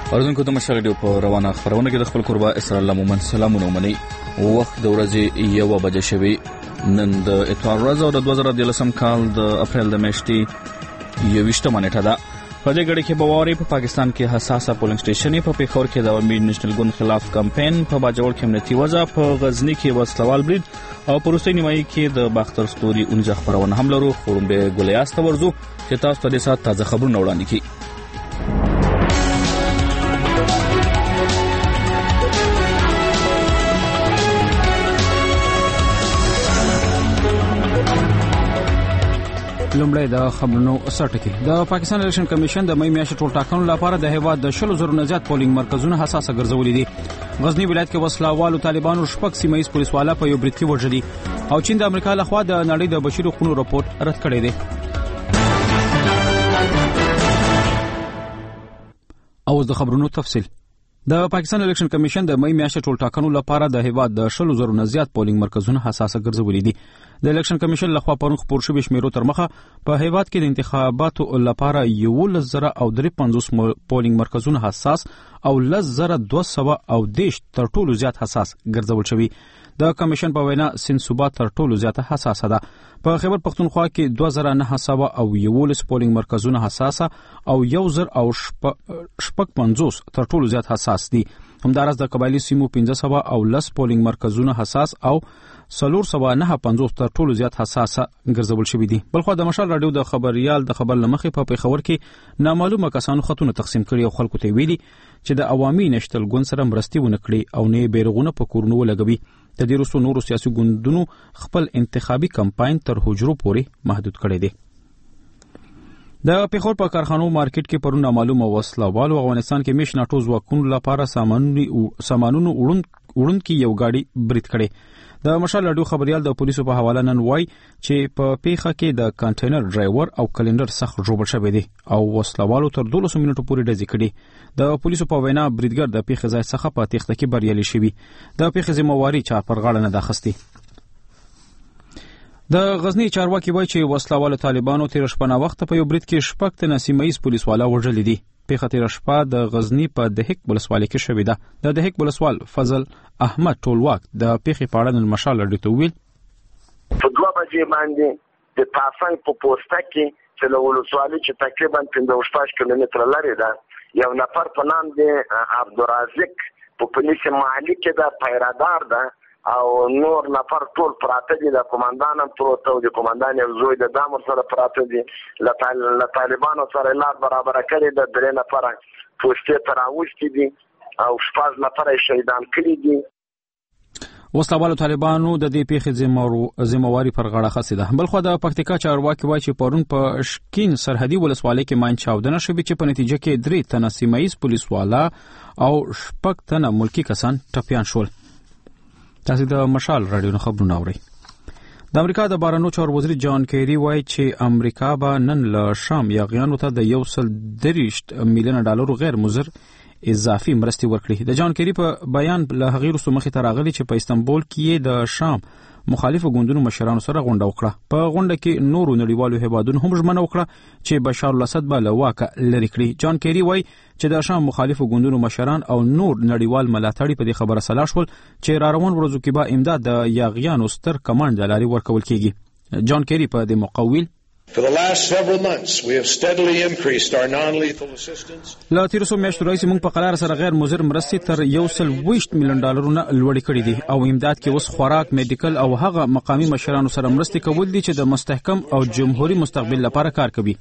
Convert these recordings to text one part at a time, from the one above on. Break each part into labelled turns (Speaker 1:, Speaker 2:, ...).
Speaker 1: اردوونکو د مشال ډیو په روانه خبرونه کې د خپل قربا اسرائیل مومن سلامونه ومني. وخت د ورځې 1 بجې شوي. نن د اتوار ورځ او د 2013 کال د اپریل د میاشتې 21 نیټه ده. په دې غړي کې بواري په پاکستان کې حساسه پولینګ سټیشن په پیښور کې د عوامي نېشنل ګوند خلاف کمپاین، په باجوړ کې امنیتي وضع، په غزنی کې وسلوال برید او په روسي نیمایي کې د باختر ستوري 19 خبرونه هم لرو. خورمبه ګولیاس ته ورزو چې تاسو ته د سات تازه خبرونه وړاندې کړي.
Speaker 2: لومړی د خبرونو سرټکی. د پاکستان الیکشن کمیشن د مې میاشتې ټول ټاکنو لپاره د هیواد د 100,000 نه زیات پولینګ مرکزونه حساسه ګرځولي دي. غزنی ولایت کې وسلوالو طالبانو شپږ سیمه ایز پولیسوالا په یو برید کې وژلي او چین د امریکا لخوا د نړۍ د بشري حقوقو راپور رد کړی دی. او د خبرونو تفصیل. د پاکستان الیکشن کمیشن د مې میاشتې ټول ټاکنو لپاره د هیواد د 100,000 نه زیات پولینګ مرکزونه حساسه ګرځولي دي. د الیکشن کمیشن لخوا پرون خبر شوی شمیرو تر مخه په هیواد کې د انتخاباتو لپاره 11,050 پولینګ مرکزونه حساس او 10,210 تر ټولو زیات حساس ګرځول شوی. د کمیشن په وینا سند صوبه تر ټولو زیاته حساسه ده. په خیبر پختونخوا کې 2,911 پولینګ مرکزونه حساسه او 1,050 تر ټولو زیات حساس دي. همدارس د قبایلی سیمو 510 پولینګ مرکزونه حساس او 495 تر ټولو زیات حساسه ګرځول شوی دي. بلخو د مشال رادیو د خبريال د خبر لمخې په پیښور کې نامعلومه کسانو خطونه تقسیم کړي او خلکو ته ویلي چې د عوامي نېشنل ګوند سره مرستي ونه کړي او نه بیرغونه په کورونو ولګوي. د دې وروسته نورو سیاسي ګوندونو خپل انتخابي کمپاین تر حجرو پورې محدود کړی دی. د پیښور په کارخانو مارکیټ کې پرون نامعلومه وسلوالو افغانستان کې میش ناټو ځواکونو لپاره سامانونو وړونکي یو گاډي برید کړي. د مشال رادیو خبريال د پولیسو په حواله نن وای چې په پیښه کې د کانټینر ډرایور او کلندر سخت ژوبل شوی دی او وسلوالو تر 12 منټو پورې ډزې کړي. د پولیسو په وینا بریدګر د پیښې ځای څخه په تېښته کې بریالي شوی. د پیښې ذمہواری چا پر غاړه نه ده اخیستې. د غزنی چارواکي وایي چې وسلوالو طالبانو تیر شپه وخت په یو برید کې شپږ تنه سیمه ایز پولیسوالا وژلي دي. پیښه تیر شپه د غزنی په دهک ولسوالۍ کې شوې ده. د دهک ولسوال فضل احمد ټولواک د پیښې په اړه نن مشال رادیو ته ویل
Speaker 3: په 2 بجې باندې د تاسنګ په پوسټه کې چې له ولسوالۍ چې تقریبا 15 کیلومتره لري ده یو نفر په نام دی عبدالرزاق په پولیس محلي کې د پیرادار ده او نور نفر ټول پراته دي. د قومندان هم پروت او د قومندان یو زوی د دامر سره پراته دي. له طالبانو سره لار برابر کړي د 3 نفر پوسټه تراوشتي دي او 14 نفر شهیدان کړي دي.
Speaker 2: وسلوالو طالبانو د دې پیښې ذمہواری پر غاړه خسته ده. بلخو د پکتیکا چارواکي وایي چې پرون په شکین سرحدي ولسوالۍ کې ماین چاودنه شوې چې په نتیجه کې 3 تنه سیمایي پولیسوالا او 6 تنه ملکی کسان ټپیان شول. تاسو د مشال رادیو خبرونه اورئ. د امریکا د بهرنیو چارو وزیر جان کیری وایي چې امریکا به نن له شام یاغیانو ته د 130 میلیون ډالر غیر مضر اضافي مرستې ورکړي. د جان کیری په بیان له هغې وروسته مخې ته راغلی چې په استانبول کې د شام مخالفو ګوندونو مشرانو سره غونډه وکړه. په غونډه کې نورو نړیوالو هیوادونو هم ژمنه وکړه چې بشار الاسد به له واکه لرې کړي. جان کیری وایي چې د شام مخالفو ګوندونو مشران او نور نړیوال ملاتړي په دې خبره سلا شول چې را روان ورځو کې به امداد د یاغیانو ستر کمانډ د لارې ورکول کیږي. جان کیری په دې مقویل
Speaker 4: For the last several months, we have steadily increased our non-lethal assistance.
Speaker 2: لا تیرسو میاشتو راځي موږ په قرار سره غیر مضر مرستې تر 120 میلیون ډالرونه لوړې کړې دي او امداد کې اوس خوراک، میډیکل او هغه مقامی مشرانو سره مرستې کول دي چې د مستحکم او جمهوریت مستقبل لپاره کار کوي.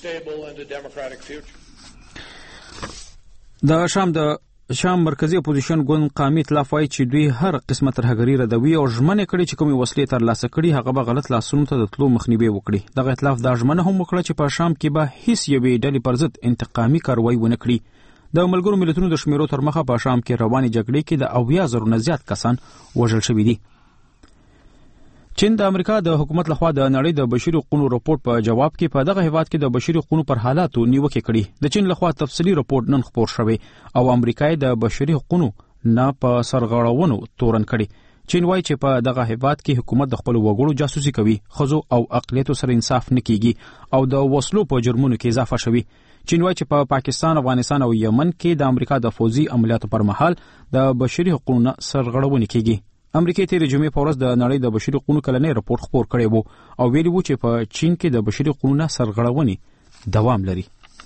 Speaker 2: د شام مرکزی اپوزیشن ګوند قومي ائتلاف وايي چې دوی هر قسمه ترهګري ردوي او ژمنه کړي چې کومې وسلې تر لاسه کړي هغه به غلط لاسونو ته د تلو مخنیوي وکړي. دغه ائتلاف دا ژمنه هم وکړه چې په شام کې به هیڅ یوې ډلې پر ضد انتقامي کاروایی ونه کړي. د ملګرو ملتونو د شمیرو تر مخه په شام کې روانې جګړې کې د 80,000 نه زیات کسان وژل شوي دي. چین د امریکا د حکومت لخوا د نړۍ د بشري حقوقو راپور په جواب کې په دغه هیواد کې د بشري حقوقو پر حالاتو نیوکه کړې. د چین لخوا تفصیلی راپور نن خبر شوی او امریکا د بشري حقوقو نه په سرغړونو تورن کړي. چین وایي چې په دغه هیواد کې حکومت د خپل وګړو جاسوسي کوي، خزو او اقلیتو سره انصاف نه کیږي او د وسلو په جرمونو کې اضافه شوی. چین وايي چې په پاکستان، افغانستان او یمن کې د امریکا د فوزي عملیاتو پر مهال د بشري حقوقو سرغړونې کیږي. امریکا تیرې جمعې په ورځ د نړۍ د بشري حقوقو کلنی راپور خپور کړی وو او ویلي وو چې په چین کې د بشري حقوقو سرغړونې دوام لري.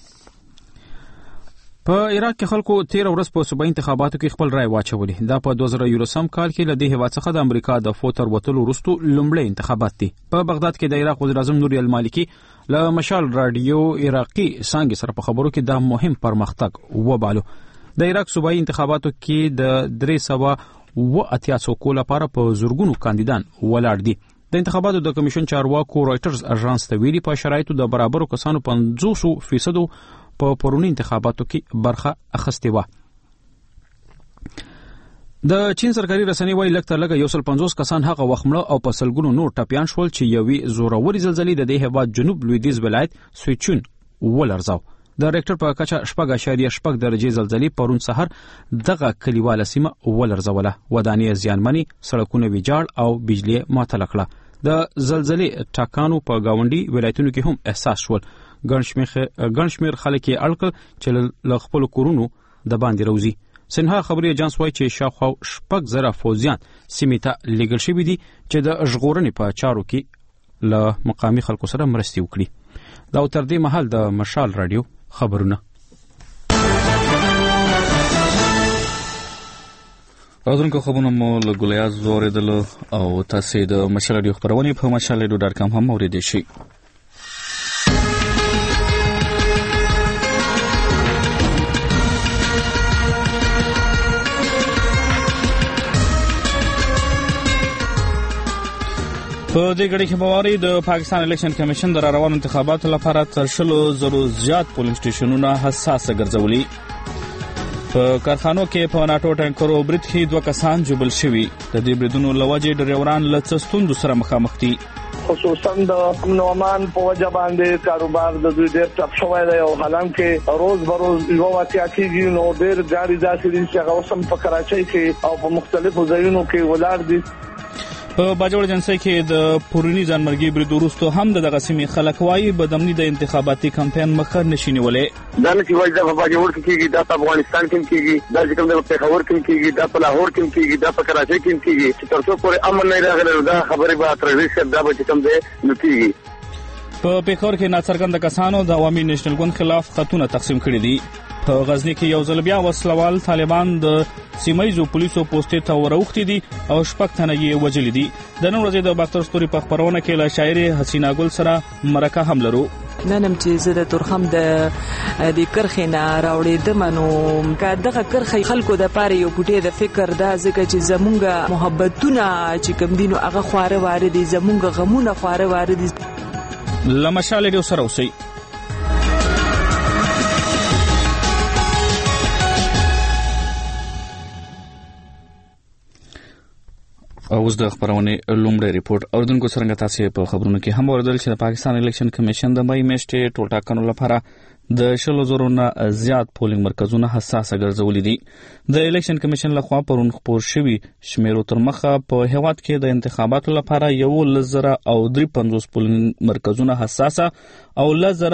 Speaker 2: په عراق کې خلکو 13 ورځ په صوبایي انتخاباتو کې خپل رائے واچولې. دا په 2013 کال کې له دې هیواد څخه د امریکا د فوتر وټلو وروسته لومړی انتخابات دي. په بغداد کې د عراق وزیر اعظم نوری المالکی له مشال رادیو عراقي څنګه سره په خبرو کې دا مهم پرمختګ وبالو. د عراق صوبایي انتخاباتو کې د 380 لپاره په زورګونو کاندیدان ولاړ دي. د انتخاباتو د کمیشن چارواکو رایټرز اژانس ته ویلي په شرایطو د برابرو کسانو 50% په پرونی انتخاباتو کې برخه اخیستې و. د چین سرکاري رسنۍ وايي لږ تر لږه 150 کسان هغه وخت مړه او په سلګونو نور ټپیان شول چې یوې زوروري زلزلې د دې هیواد جنوب لویدیځ ولایت سویچون ولړزاو. د ریکټر په کچه 4.8 درجه زلزلې پرون سحر دغه کلیواله سیمه ولړزوله. ودانۍ زیانمنې، سړکونه ویجاړ او بجلی معطله کړه. د زلزلې ټاکانو په گاونډي ولایتونو کې هم احساس شول. ګڼ شمېر خلک یې اړ کړل چې له خپلو کورونو د باندې راوځي. سنها خبري اجانس وايي چې شاوخوا 6,000 فوجیان سیمې ته لیږل شوي دي چې د ژغورنې په چارو کې له مقامي خلکو سره مرستې وکړي. دا تر دې مهال د مشال رادیو خبرونه.
Speaker 1: راځونکو خبرونه مو له ګولیاز اوریدل او تاسو د مشال رادیو خبرونه په mashalradio.com هم اوریدئ شئ. په دې غړي کې بواري د پاکستان الیکشن کمیشن د روانو انتخاباتو لپاره تر 100,000 زیات پولینګ سټیشنونه حساسه ګرځولي. په کارخانو کې په ناټو ټانکرو برید کې 2 کسان جوبل شوي. د دې بریدونو لوجې ډریوران له څستوندو سره مخامخ دي.
Speaker 5: خصوصا د نومان په وجه باندې کاروبار د دوی ډېر ټپ شوی دی او حالانکه روز بروز یو واقعیا کېږي نو ډېر جاري داسې دي چې هغه اوسم په کراچۍ کې او په مختلفو ځایونو کې ولاړ دي.
Speaker 1: په باجوړ جنسي کې د پورونی ځانمرګي برید وروسته هم دغه سیمې خلک وايي بدامني د انتخاباتي کمپاین مخه نشي نیولې.
Speaker 3: دا نه چې وایي د باجوړ کې کېږي، دا په افغانستان کې کېږي، دا چې کوم د پیښور کې کېږي، دا په لاهور کې کېږي، دا په کراچۍ کې کېږي. چې تر څو پورې امن نه راغلی دا خبرې به ترې شي دا به کوم دی نو کېږي.
Speaker 1: په پیښور کې ناڅرګند کسانو د عوامي نېشنل ګوند خلاف خطونه تقسیم کړي دي. په غزنی کې یو ځل بیا وسلوال طالبان د سیمایزو پولیسو پوسټ ته وروختي دي او 6 تنه یې وجلي دي. د نن ورځې د باختر ستوري په خبرونه کې له شاعر حسینا ګل سره مرکه هم لرو.
Speaker 6: ننم چې زه د تورخم د کرخې نه راوړېدم نو که دغه کرخې خلکو د پاره یو پټې د فکر دا ځکه چې زمونږ محبتونه چې کوم دینو هغه خواره واره دي، زمونږ غمونه خواره واره دي.
Speaker 1: لمشال ډیو سره اوسئ. اوس د خبرونه لومړی ریپورت اوردونکو څنګه تاسو په خبرونو کې هم اوریدل چې د پاکستان الیکشن کمیشن د مې میاشتې ټول ټاکنو لپاره د 100,000 نه زیات پولینګ مرکزونه حساسه ګرځولې دي. د الیکشن کمیشن لخوا پرون خبر شوی شمیرو تر مخه په هیواد کې د انتخاباتو لپاره 1,053 پولینګ مرکزونه حساسه او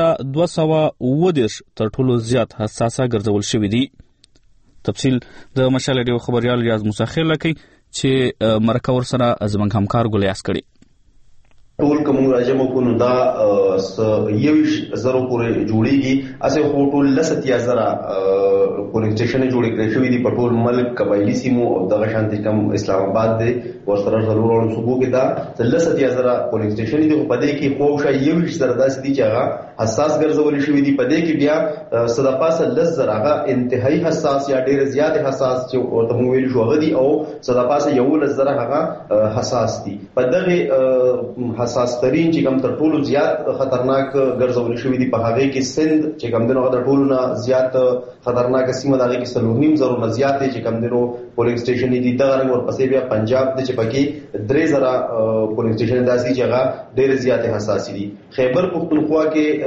Speaker 1: 1,210 تر ټولو زیات حساسه ګرځول شوی دي. تفصیل د مشال ډیو خبريال ریاض موسی لکه چې مرکه ور سره زمنګ همکار ګولیاس کړي.
Speaker 7: ټول کوم راجمو کو نو دا 21,000 پورې جوړیږي. اسه خو ټول 10,000 پولینګ سټیشن جوړ کړی شوی دي په ټول ملک قبایلی سیمو او دغه شانتي کوم اسلام آباد دی ورسره ضرور صوبو کې دا 10,000 پولینګ سټیشن دي. په دې کې خو شای 21,000 داسې دي چې هغه حساس ګرځول شوی دي. په دې کې بیا صدا پاسه 10,000 هغه انتهایی حساس یا ډېر زیات حساس چې ورته مو ویل شو غدي او صدا پاسه 11,000 هغه حساس دي. په دغه حساس ترين چې کوم تر ټولو زیات خطرناک ګرځول شوی دي په هغه کې سند چې کوم دغه تر ټولو نه زیات خطرناک سیمه دغه کې 3.5 نه زیات چې کوم دغه پولینګ سټیشن دي. دغه رنګ ورپسې بیا پنجاب د چې پکې 3,000 پولینګ سټیشن داسي چې هغه ډېر زیات حساس دي. خیبر پختونخوا کې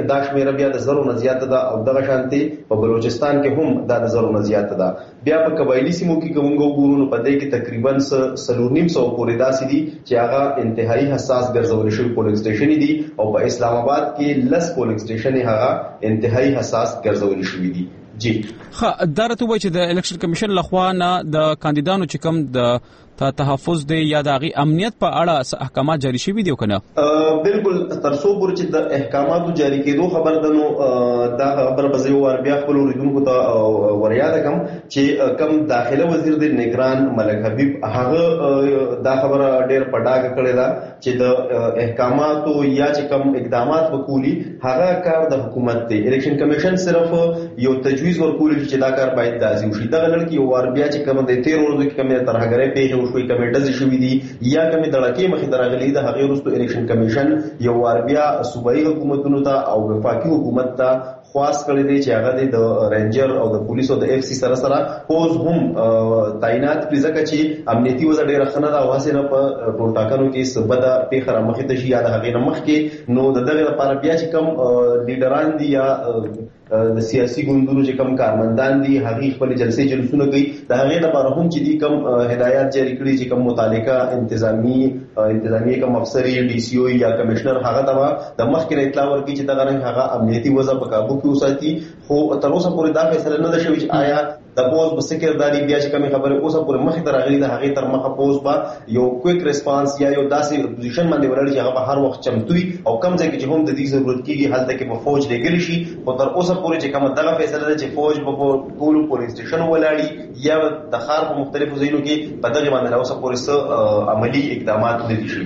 Speaker 7: کې دا شمیره بیا د زرو نه زیاته ده او دغه شانتي په بلوچستان کې هم دا د زرو نه زیاته ده. بیا په قبایلی سیمو کې کومګو ګورونو په دې کې تقریبا 350 پورې داسې دي چې هغه انتهایی حساس ګرځول شوی پولینګ سټیشن دي او په اسلام آباد کې لس پولینګ سټیشن هغه انتهایی حساس ګرځول شوی دي. جی
Speaker 2: دارته وای چې د الیکشن کمیشن لخوا نه د کاندیدانو چې کوم د تحفظ دی یا د امنیت په اړه احکامات جاری شوي دي کنه؟
Speaker 7: بالکل تر څو پورې چې د احکاماتو جاری کېدو خبر ده نو دا خبر به زه ور بیا خپل اوریدونکو ته ورياده کوم چې کم داخله وزیر د نگران ملک حبیب هغه دا خبر ډېر پډاګ کړی دا چې د احکاماتو یا چې کم اقدامات وکولي هغه کار د حکومت دی. الیکشن کمیشن صرف یو تجویز ورکول چې دا کار باید داسي وشي. دا لړ کې ور بیا چې کم د 13 ورځې کې کم ترهګرې پیښه شوی کمیټه شوې دي یا کمی دړکې مخې درغلي د هغې وروسته الیکشن کمیشن یو وار بیا صوبایي حکومتونو ته او وفاقي حکومت ته خواست کړی دی چې هغه د رینجر او د پولیسو د اف سی سره پوز هم تعینات کړي ځکه چې امنیتي وضع ډېره ښه نه ده او هسې نه په ټولټاکنو کې څه بده پیښه رامخې ته شي یا د هغې نه مخکې نو د دغې لپاره بیا چې کوم لیډران دي یا د سیاسي ګوندونو چې کم کارمندان دي هغه خپل جلسې جلسونه کوي د هغې لپاره هم چې دي کم هدایات جاری کړي چې کم متعلقه انتظامی کم افسر ډي سي او یا کمشنر هغه ته د مخکې اطلاع ورکړي چې دغه رنګ هغه امنیتي وضع په کابو کې وساتي. خو تر اوسه پورې دا فیصله نه ده شوې چې آیا د پوز په سکیورټي بیا چې کومه خبره اوسه پورې مخې ته راغلي د هغې تر مخه پوز به یو کویک ریسپانس یا یو داسې پوزیشن باندې ولري چې هغه به هر وخت چمتوي او کم ځای کې چې هم د دې ضرورت کېږي هلته کې به فوج لګل شي. خو تر اوسه پورې چې کومه دغه فیصله ده چې فوج په ټول پولیس سټیشن ولاړي یا د ښار په مختلفو ځایونو کې په دغه باندې اوسه پورې څه عملی اقدامات نه دي شوي.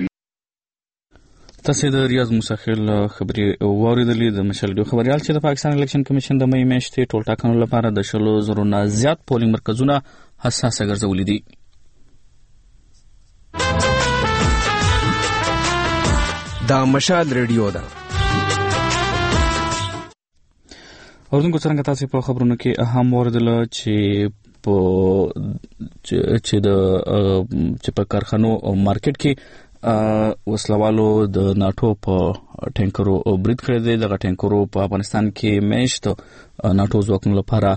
Speaker 1: تاسو د ریاض مسخل خبري واردلې د مشال ډیو خبريال چې د پاکستان الیکشن کمیشن د مې میاشتې ټول ټاکنو لپاره د 100,000 نه زیات پولینګ مرکزونه حساس ګرځولې دي.
Speaker 8: دا مشال ریډیو ده.
Speaker 1: اوردونکو څنګه تاسو په خبرونو کې اهم واردل چې په کارخانو او مارکیټ کې وسلوالو د ناتو په ټینکرو برید کړی دی. دغه ټینکرو په افغانستان کې میشت ناتو ځواکونو لپاره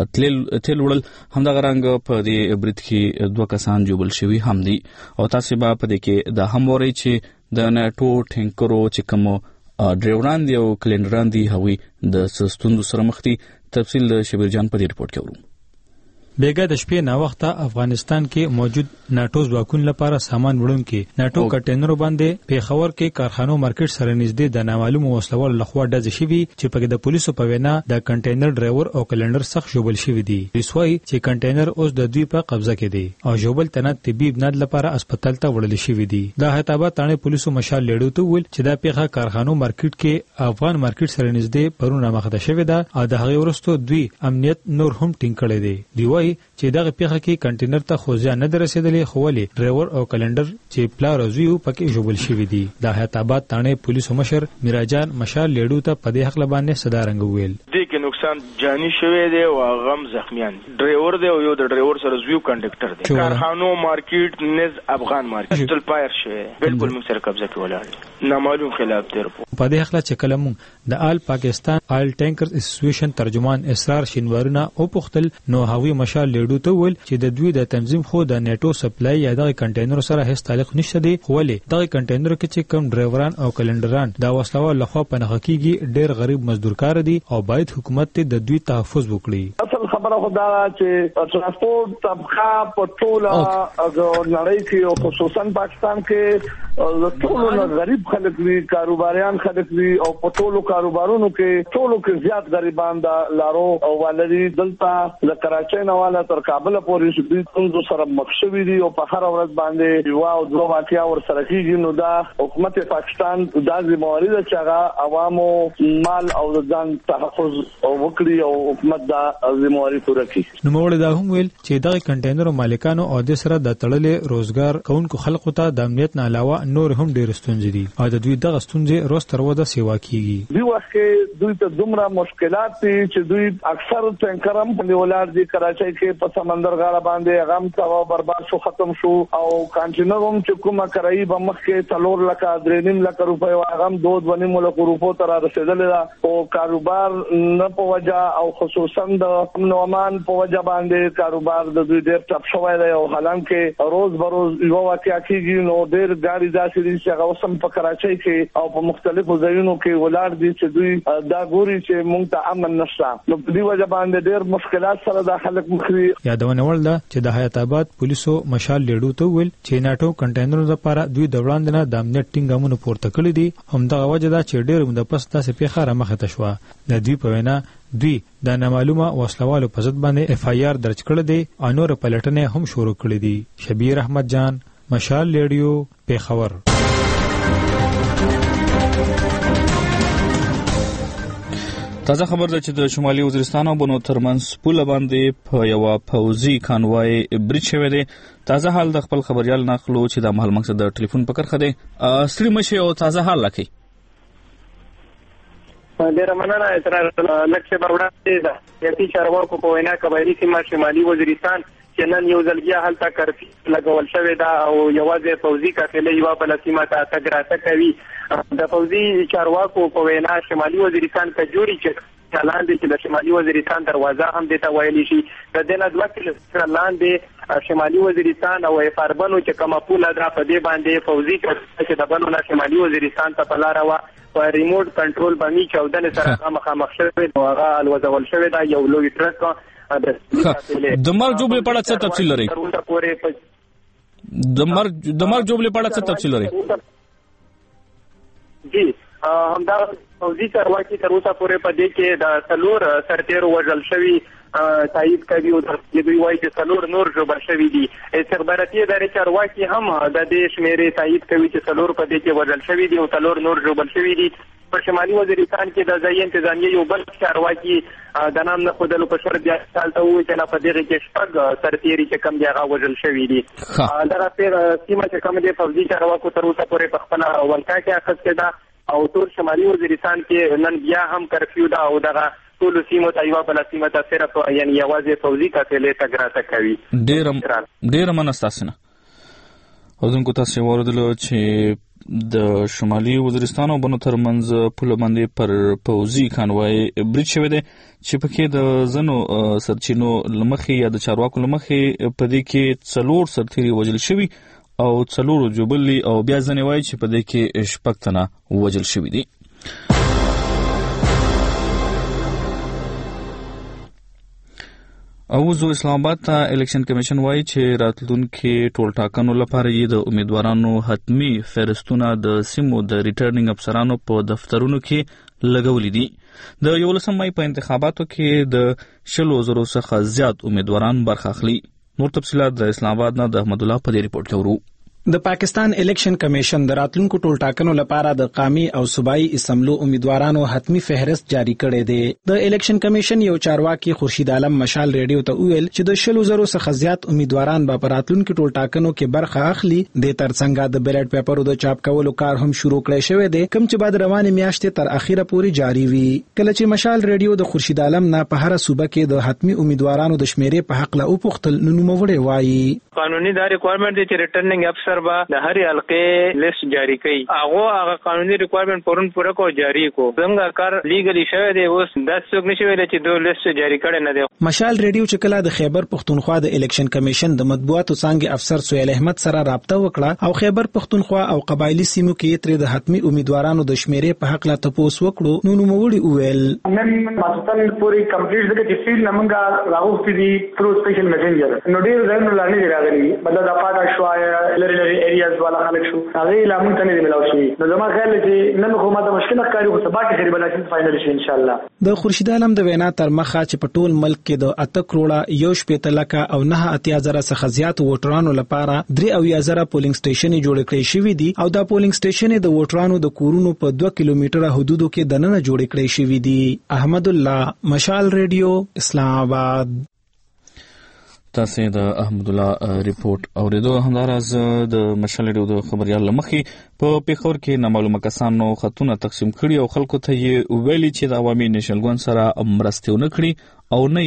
Speaker 1: تیل وړل. همدغه رنګ په دې برید کې 2 کسان جوړل شوي هم دي او تاسو به په دې کې د هم وری چې د ناتو ټینکرو چې کوم ډرایوران دي او کلینډران دي هغوی د ستونزو سره مخ دي. تفصیل د شبیر جان په دې رپورت کې ورو.
Speaker 9: بیګا د شپې نا وخته افغانستان کې موجود ناتو ځواکونو لپاره سامان وړونکي ناتو کنټینرو باندې پیښور کې کارخانو مارکیټ سره نږدې د نامعلوم وسلوال لخوا ډز شوی چې په د پولیسو په وینا د کنټینر ډرایور او کلندر سخت شوبل شوی دي. رسوي چې کنټینر اوس د دوی په قبضه کې دی او شوبل تنه طبي امداد لپاره هسپتال ته وړل شوی دي. د هیتاباد تانه پولیسو مشال لیډو ته ویل چې دا پیښه کارخانو مارکیټ کې افغان مارکیټ سره نږدې پرونه مخده شوی ده او د هغې وروسته دوی امنیت نور هم ټینګ کړی دی. دی وایي چې دغه پیښه کې کنټینر ته خو ځان نه رسیدلې خو ولې ډرایور او کلندر چې پلار زویو پکې جوړل شوی دي. د هیتاباد تانه پولیسو مشر میراجان مشال لیډو ته په دې حق لبانې صدارنګ ویل
Speaker 10: دې کې نقصان جانی شوی دی او غم زخمیان ډرایور دی او یو د ډرایور سره زویو کنډکټر دی. کارخانو مارکیټ نز افغان مارکیټ تل پایر شوی بالکل موږ سره قبضه کې ولاړ نامعلوم خلاف تیر
Speaker 9: په دې حق چې کلمون د آل پاکستان آل ټینکرز اسوسییشن ترجمان اسرار شینوارونه او پختل نو هاوی مشال لیډو ته ویل چې د دوی د تنظیم خو د نیټو سپلای یا د کنټینر سره هیڅ تعلق نشته دی خو ولې د کنټینر کې چې کم ډرایوران او کلندران دا وسلوال لخوا په نخکیږي ډېر غریب مزدورکار دي او باید حکومت ته د دوی تحفظ وکړي.
Speaker 5: اصل خبره خو دا چې ترانسپورت طبقه په ټوله نړۍ کې او خصوصا پاکستان کې د ټولو غریب خلک دي کاروباریان خلک دي او په ټولو کاروبارونو کې زیات غریبان دا لارو او والري دلته د کراچۍ نه والا تر کابل پورې دوی څنګه سره مخشوي دي او په هر ورځ باندې یو او دوه واقعیا ور سره کیږي. نو دا حکومت پاکستان دا ذمہواری ده چې هغه عوامو مال او ځان تحفظ وکړي او حکومت دا ذمہواری پوره کړي.
Speaker 9: نو موږ دا هم ویل چې دا کنټینر مالکانو او د سره د تړلې روزګار کونکو خلکو ته د امنیت نه علاوه نور هم ډېر ستونزې دي او د دوی دغه ستونزې روز تر وده سیوا کیږي.
Speaker 5: دوی وخت دوی ته دومره مشکلات دي چې دوی اکثر ټینکرم په ولار دي کراچۍ کراچۍ کې په سمندر غاړه باندې غم تاو برباد شو ختم شو او کانټینر هم چې کومه کرایي به مخکې 3 لک 3.5 لک روپۍ غم 2.5 لک روپو تر رسیدلې ده او کاروبار نه په وجه او خصوصا د امن او امان په وجه باندې کاروبار د دوی ډېر ټپ شوی دی او حالانکه روز بروز یو واقعیا کېږي نو ډېر ګاډي داسې دي چې هغه اوسم په کراچۍ کې او په مختلفو ځایونو کې ولاړ دي چې دوی دا ګوري چې مونږ ته امن نشته نو په دې وجه باندې ډېر مشکلات سره د خلک مخ دي.
Speaker 9: یادونه ولده چې د حیات آباد پولیسو مشال لیډو ته ویل چې ناتو کنټینرونو لپاره دوی د وړاندې نه د امنیت ټینګامونه پورته کړی دي همدغه وجه دا چې ډېر مده پس تاسو په خاره مخه ته شو د دوی په وینا دوی د نامعلومه وسلوالو په ضد باندې اف آی آر درج کړی دی او نور پلټنې هم شروع کړې دي. شبیر احمد جان مشال لیډیو پیښور.
Speaker 1: تازه خبر ده چې د شمالي وزیرستان او بنو ترمنځ پوله باندې په یو پوځي کانوای بریج شوی دی. تازه حال د خپل خبريال ناخلو چې د محل مقصد د ټلیفون په کرخه دی. ستړي مشه او تازه حال لکه
Speaker 11: ډیر مننه اسرار لکه بروړه ده یتي چارواکو په وینا قبایلی سیمه شمالي وزیرستان چې نن یو ځل بیا هلته کرفی لګول شوی دا او یوازې فوزي کافله یو بل سیمه ته تګراته کوي. د فوزي چارواکو په وینا شمالي وزیرستان کجوري چې لاندې چې د شمالي وزیرستان دروازه هم دته ویل شي د دنه 2 کیلومتره لاندې شمالي وزیرستان او فاربنو چې کومه پوله ده په دې باندې فوزي چې د بنو نه شمالي وزیرستان ته پلاره و په ریموټ کنټرول باندې چودنه سره مخامخ شوی او هغه الوزول شوی دا یو لوی ټرک
Speaker 1: د مرګ جوړې په اړه څه تفصیل لري؟ د مرګ جوړې په اړه څه تفصیل لري؟
Speaker 11: جی همدا فوزي چارواکي تر اوسه پورې په دې کې د سلور سرتیرو وژل شوی تایید کوي او د دوی وايي چې سلور نور جوړ شوی دي. استخباراتي ادارې چارواکي هم د دې شمیرې تایید کوي چې سلور په دې کې وژل شوی دي او سلور نور جوړ شوی دي. په شمالي وزیرستان کې د ځای انتظامیه یو بل چارواکي د نام نه خودلو په شرط بیا حالت وو چې نه په دغه کې شپږ سرتیري چې کم دی هغه وژل شوی دي. دا راپیر سیمه چې کم دی فوزي چارواکو تر اوسه پورې په خپل ولکا کې اخیسته ده او ټول شمالي وزیرستان کې نن بیا هم کرفیو ده او دغه ټول سیمو ته یو بل سیمه ته صرف یعنی یوازې فوزي کافله تګراته کوي.
Speaker 1: ډیر منستاسنه اوزونکو تاسو ورودلو چې د شمالي وزیرستان او بنو ترمنځ پوله باندې پر پوځي کانوای بریج شوی دی چې پکې د زنو سرچینو لمخې یا د چارواکو لمخې په دې کې 4 سرتیري وژل شوی او 4 جوبلي او بیا ځنې وایي چې په دې کې 6 تنه وژل شوی دي. او زو اسلام آباد ته الیکشن کمیشن وایي چې راتلونکي ټول ټاکنو لپاره یې د امیدوارانو حتمی فهرستونه د سیمو د ریټرنینګ افسرانو په دفترونو کې لګولې دي. د 11 مې په انتخاباتو کې د 100,000 څخه زیات امیدواران برخه اخلي. نور تفصيلات د اسلام آباد نه د احمد الله په دې ریپورت کې ورو.
Speaker 12: د پاکستان الیکشن کمیشن د راتلونکو ټول ټاکنو لپاره د قومي او صوبایي اسمبلو امیدوارانو حتمی فهرست جاری کړی دی. د الیکشن کمیشن یو چارواکي خورشید عالم مشال ریډیو ته ویل چې د 100,000 څخه زیات امیدواران به راتلونکو ټول ټاکنو کې برخه اخلي. د ترڅنګ د بیلټ پیپرو د چاپ کولو کار هم شروع کړی شوی دی کوم چې بعد روانه میاشتې تر اخیره پورې جاری وي. کله چې مشال ریډیو د خورشید عالم نه په هر صوبه کې د حتمی امیدوارانو د شمیرې په حق لا او پختل نوموړي وایي
Speaker 11: قانوني دا ریکوایرمنت دی چې ریټرنینګ افسر به د هر حلقې لیست جاری کړي. هغه قانوني ریکوایرمنت پرون پوره کو جاری کو څنګه کار لیګلی شوی دی اوس د څوک نشي ویل چې دوه لیست جاری کړي نه دی.
Speaker 12: مشال ریډیو چې کله د خیبر پختونخوا د الیکشن کمیشن د مطبوعاتو څنګه افسر سہیل احمد سره رابطه وکړه او خیبر پختونخوا او قبایلی سیمو کې تر د حتمی امیدوارانو د شمیرې په حق لا تپوس وکړو نو نوموړي ویل
Speaker 13: نن ماستن پوری کمپلیټ دغه چې فیل نمنګا راغوستي دي ترو سپیشل میسنجر نو ډیر ځایونه لاندې راغلي بدل د پاتا شوای لری ایریاز والا خلک شو هغه لامل ته نه ملاوي شي نو زما خیال چې نن خو ماته مشکل ښکاري خو سبا کې خریبه نشي فائنل شي ان شاء الله.
Speaker 12: د خورشید عالم د وینا تر مخه چې په ټول ملک کې د 8 کروڑه یو شپېته لکه او 9.000 څخه زیات ووټرانو لپاره 3.000 پولینګ سټیشن جوړ کړي شوی دي او دا پولینګ سټیشن د ووټرانو د کورونو په 2 کیلومتره حدودو کې دننه جوړ کړي شوی دي. احمد الله مشال ریډیو اسلام آباد.
Speaker 1: تاسو د احمد الله ریپورت اوریدو. همدارز د مشال ریډیو د خبريال لمخې په پیښور کې نامعلومه کسانو خطونه تقسیم کړي او خلکو ته یې ویلي چې د عوامي نېشنل ګوند سره مرسته ونه کړي او نه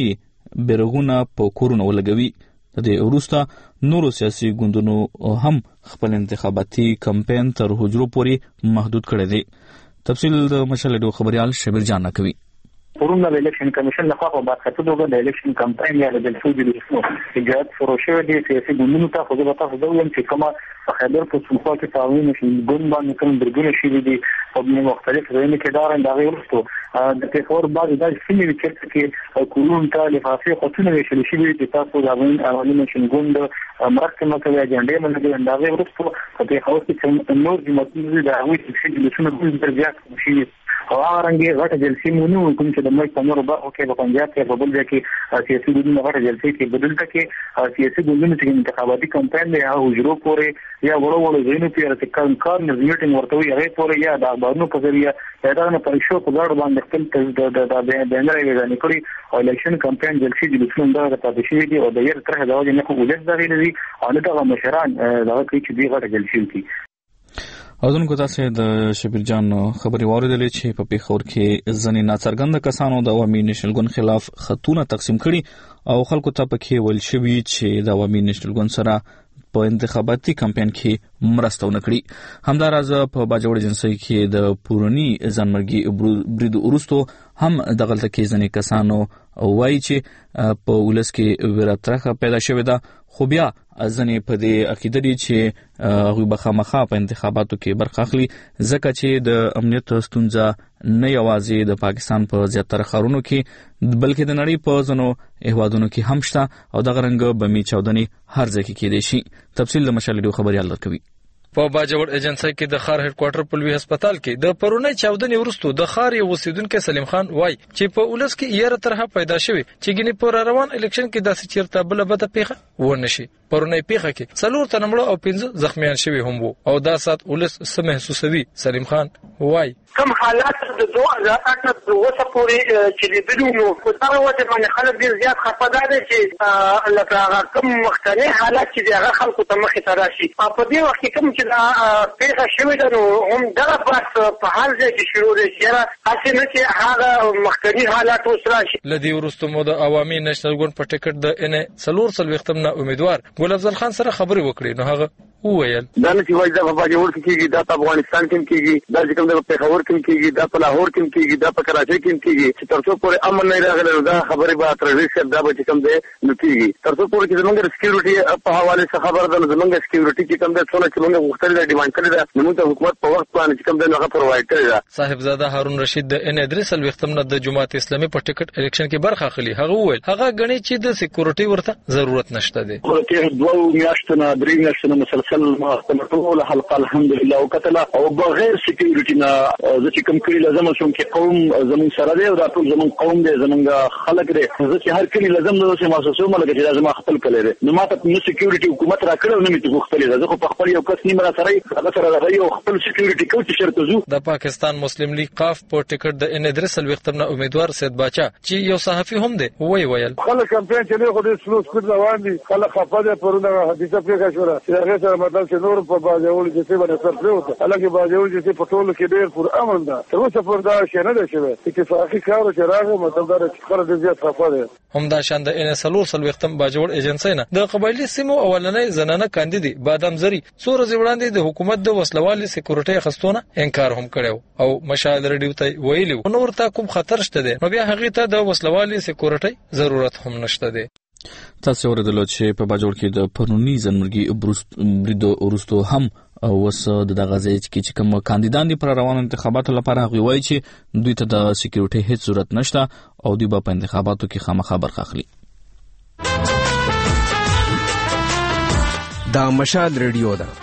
Speaker 1: بیرغونه په کورونو ولګوي. د دې وروسته نورو سیاسي ګوندونو هم خپل انتخاباتي کمپاین تر حجرو پورې محدود کړی دی. تفصیل د مشال ریډیو خبريال شبیر جان کوي.
Speaker 14: پرونه د الیکشن کمیشن لخوا په باقاعده توګه د الیکشن کمپاین یا د جلسو د لسنو اجازه فروشه دي سیاسي ګوندونو ته خو به تاسو دویم چې کومه په خیبر پښتونخوا کې تعاون شي ګوند باندې کوم درګونه شي دي په مختلف ځایونو کې دارن دا ورستو د پیښور بعد د سیمې کې کورون ته لفافي خطونه وشل شي چې تاسو د اولین نشن ګوند مرکه کوي اجنډه باندې دا ورستو په پیښور کې نور د مطلب د هغوی چې د لسنو ګوند درځي شي او هغه غټه جلسې مونږ کوم چې د ملک په نورو برخو کې په پنجاب کې په بل ځای کې سیاسي ګوندونه غټه جلسې کې بدلته کې سیاسي ګوندونه چې انتخاباتي کمپاین دی هغه حجرو پورې یا وړو ځایونو کې چې کار میټینګ ورته وي هغه پورې یا د اخبارونو په ذریعہ یا دا نه په شو په ډول باندې خپل د بیانره ویل کړي او الیکشن کمپاین جلسې د لسنو د پاتې شوی دی او د یو تر هغه وجه نه خو ولې دا غوړي او دغه مشران دا کوي چې دی غټه جلسې وکړي.
Speaker 1: اوزونکو تاسو د شبیر جان خبري واردلې چې په پیښور کې ځنې ناڅرګند کسانو د عوامي نېشنل ګوند خلاف خطونه تقسیم کړي او خلکو ته پکې ویل شوی چې د عوامي نېشنل ګوند سره په انتخاباتي کمپاین کې مرسته ونکړي. همداراز په باجوړ ایجنسی کې د پورونی ځانمرګي برید ورستو هم دغلت کې ځنې کسانو وایي چې په ولس کې ویراترخه پیدا شوې ده خو بیا ځنې په دې عقیده دي چې هغوی به خامخا په انتخاباتو کې برخه اخلي ځکه چې د امنیت ستونزه نه یوازې د پاکستان په زیاتره ښارونو کې بلکې د نړۍ په ځینو هیوادونو کې هم شته او دغه رنګ بمي چاودنې هر ځای کې کېدای شي. تفصیل د مشال ریډیو خبريال درکوي.
Speaker 15: په باجوړ ایجنسی کې د خار هډ کوارټر په لوی هسپتال کې د پرونی چاودنې ورستو د خار یو اوسیدونکو سلیم خان وای چې په ولس کې یره طرحه پیدا شوه چې ګنې پر روان الیکشن کې داسې چیرته بل بده پیښه ونشي. پرونی پیښه کې څلور تنمړو او 15 زخمیان شوي هم وو او دا سات ولس سم محسوسوي. سلیم خان وای
Speaker 16: کوم حالات د 2008 وسه پورې چې د بلونو په دا وخت باندې خلک ډیر زیات خفه دي چې لکه کوم مختلف حالات چې هغه خلکو ته مخې ته راشي په دې وخت کې کوم چې دا پیښه شوې ده نو هم دغه بحث په حال ځای کې شروع دي چې هڅه نه چې هغه مختلف حالات وسره شي.
Speaker 15: لدی ورستو مو د عوامي نېشنل ګوند په ټیکټ د ان څلور څلويختم نه امیدوار ګل افضل خان سره خبرې وکړې نو هغه وویل
Speaker 3: دا نه چې وایي دا په باجوړ کې کېږي دا په افغانستان کې کېږي دا چې کوم د پیښور کې کېږي دا په لاهور کې کېږي دا په کراچۍ کې کېږي چې تر څو پورې امن نه راغلی دا خبرې به تر دې دا به چې کوم دی نو کېږي تر څو پورې چې زموږ سکیورټي په حواله څخه خبر ده زموږ سکیورټي کې کوم دی څونه چې موږ غوښتل دا ډیمانډ کړی دا نو ته حکومت په وخت باندې چې کوم دی هغه پرووایډ کړی دا.
Speaker 15: صاحبزاده هارون رشید د ان ادریس الوختم نه د جماعت اسلامي په ټیکټ الیکشن کې برخه اخلي هغه وویل هغه غني چې د سکیورټي ورته ضرورت نشته دی.
Speaker 17: ورته دوه میاشتونه درې میاشتونه مسلسل ما ټول حلقه الحمدلله وکتله او بغیر سکیورټي نه چې کوم کلی لازم شوم کې قوم زمون سره دی او دا ټول زمون قوم دی زمونږ خلک دی چې هر کلی لازم نو چې مؤسسو ملګری چې لازم خپل کړي دی نو ماته نو سکیورټي حکومت را کړو نه میته غوښتل زه خو په خپل یو کس نیمه سره هغه سره راغی او خپل سکیورټي کوي شرط زو.
Speaker 15: د پاکستان مسلم لیگ قاف په ټیکټ د ان ادریس الوختم نه امیدوار سید باچا چې یو صحافي هم دی ویل
Speaker 18: خلک کمپاین چې خو د سلو سپید روان دي خلک خفه دي پرونه حدیثه پیښه شوه چې هغه سره مطلب چې نور په باجوړ چې باندې سر پروت الګي باجوړ چې په ټول کې ډېر پر امن ده تر اوسه پر دا شي نه ده شوی چې فاقي کار چې راغی مطلب دا چې خلک زیات خفه دي.
Speaker 15: هم دا شان د ان سلور سلوختم باجوړ ایجنسی نه د قبایلی سیمو اولنې زنانه کاندیدي بادام زری څو ورځې وړاندې د حکومت د وسلوالي سکیورټي خستونه انکار هم کړو او مشال ریډیو ته ویلي نو ورته کوم خطر شته دی نو بیا هغه ته د وسلوالي سکیورټي ضرورت هم نشته دی.
Speaker 1: تاسو ورته چې په باجوړ کې د پرونی ځانمرګي برید ورستو هم اوس د غزې چې کوم کاندیدان دي پر روان انتخاباتو لپاره هغه وایي چې دوی ته د سکیورټي هیڅ ضرورت نشته او دوی په انتخاباتو کې خامخا برخه اخلي.
Speaker 8: دا مشال ریډیو ده.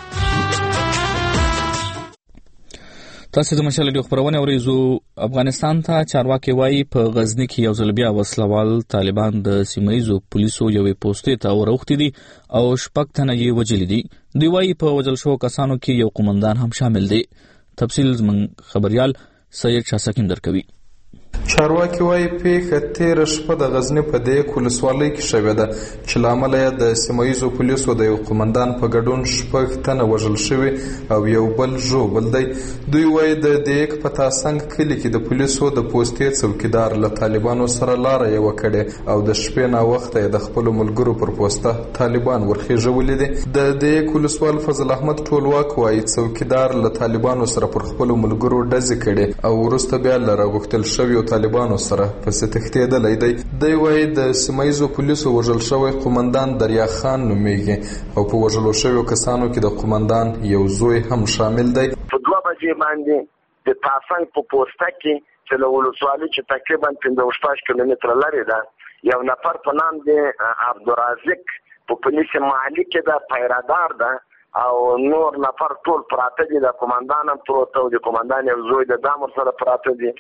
Speaker 1: تاسو د مشال ریډیو خبرونه اوریدو. افغانستان ته چارواکي وایي په غزنی کې یو ځل بیا وسلوال طالبان د سیمایزو پولیسو یوې پوسټې ته ورغتي دي او شپږ تنه یې وجلي دي. دوی وایي په وجل شو کسانو کې یو قومندان هم شامل دی. تفصیل زموږ خبريال سید شاه سکندر کوي.
Speaker 19: چارواکي وايي پیښه تېره شپه د غزني په دیګ ولسوالۍ کې شوې ده چې له امله یې د سیمه ییزو پولیسو د یو قمندان په ګډون 6 تنه وژل شوي او یو بل ژوبل دی. دوی وايي د دیګ په تاسنګ کلي کې د پولیسو د پوستې څوکیدار له طالبانو سره لاره یې وکړې او د شپې ناوخته یې د خپلو ملګرو پر پوسته طالبان ورخېژولي دي. د دیګ ولسوال فضل احمد ټولواک وايي څوکیدار له طالبانو سره پر خپلو ملګرو ډزې کړې او وروسته بیا له راغوښتل شویو طالبانو سره پسې تښتېدلی دی. دی وايي د سیمه ییزو پولیسو وژل شوی قمندان دریا خان نومیږي او په وژلو شویو کسانو کې د قمندان یو زوی هم شامل دی.
Speaker 3: په 2 بجې باندې د تاسنګ په پوسټه کې چې له ولسوالۍ چې تقریبا 15 کیلومتره لرې ده یو نفر په نام دی عبدالرازق په پولیس محلي کې د پیرادار ده او نور نفر ټول پراته دي. د قمندان هم پروت او د قمندان یو زوی د دامر سره پراته دي.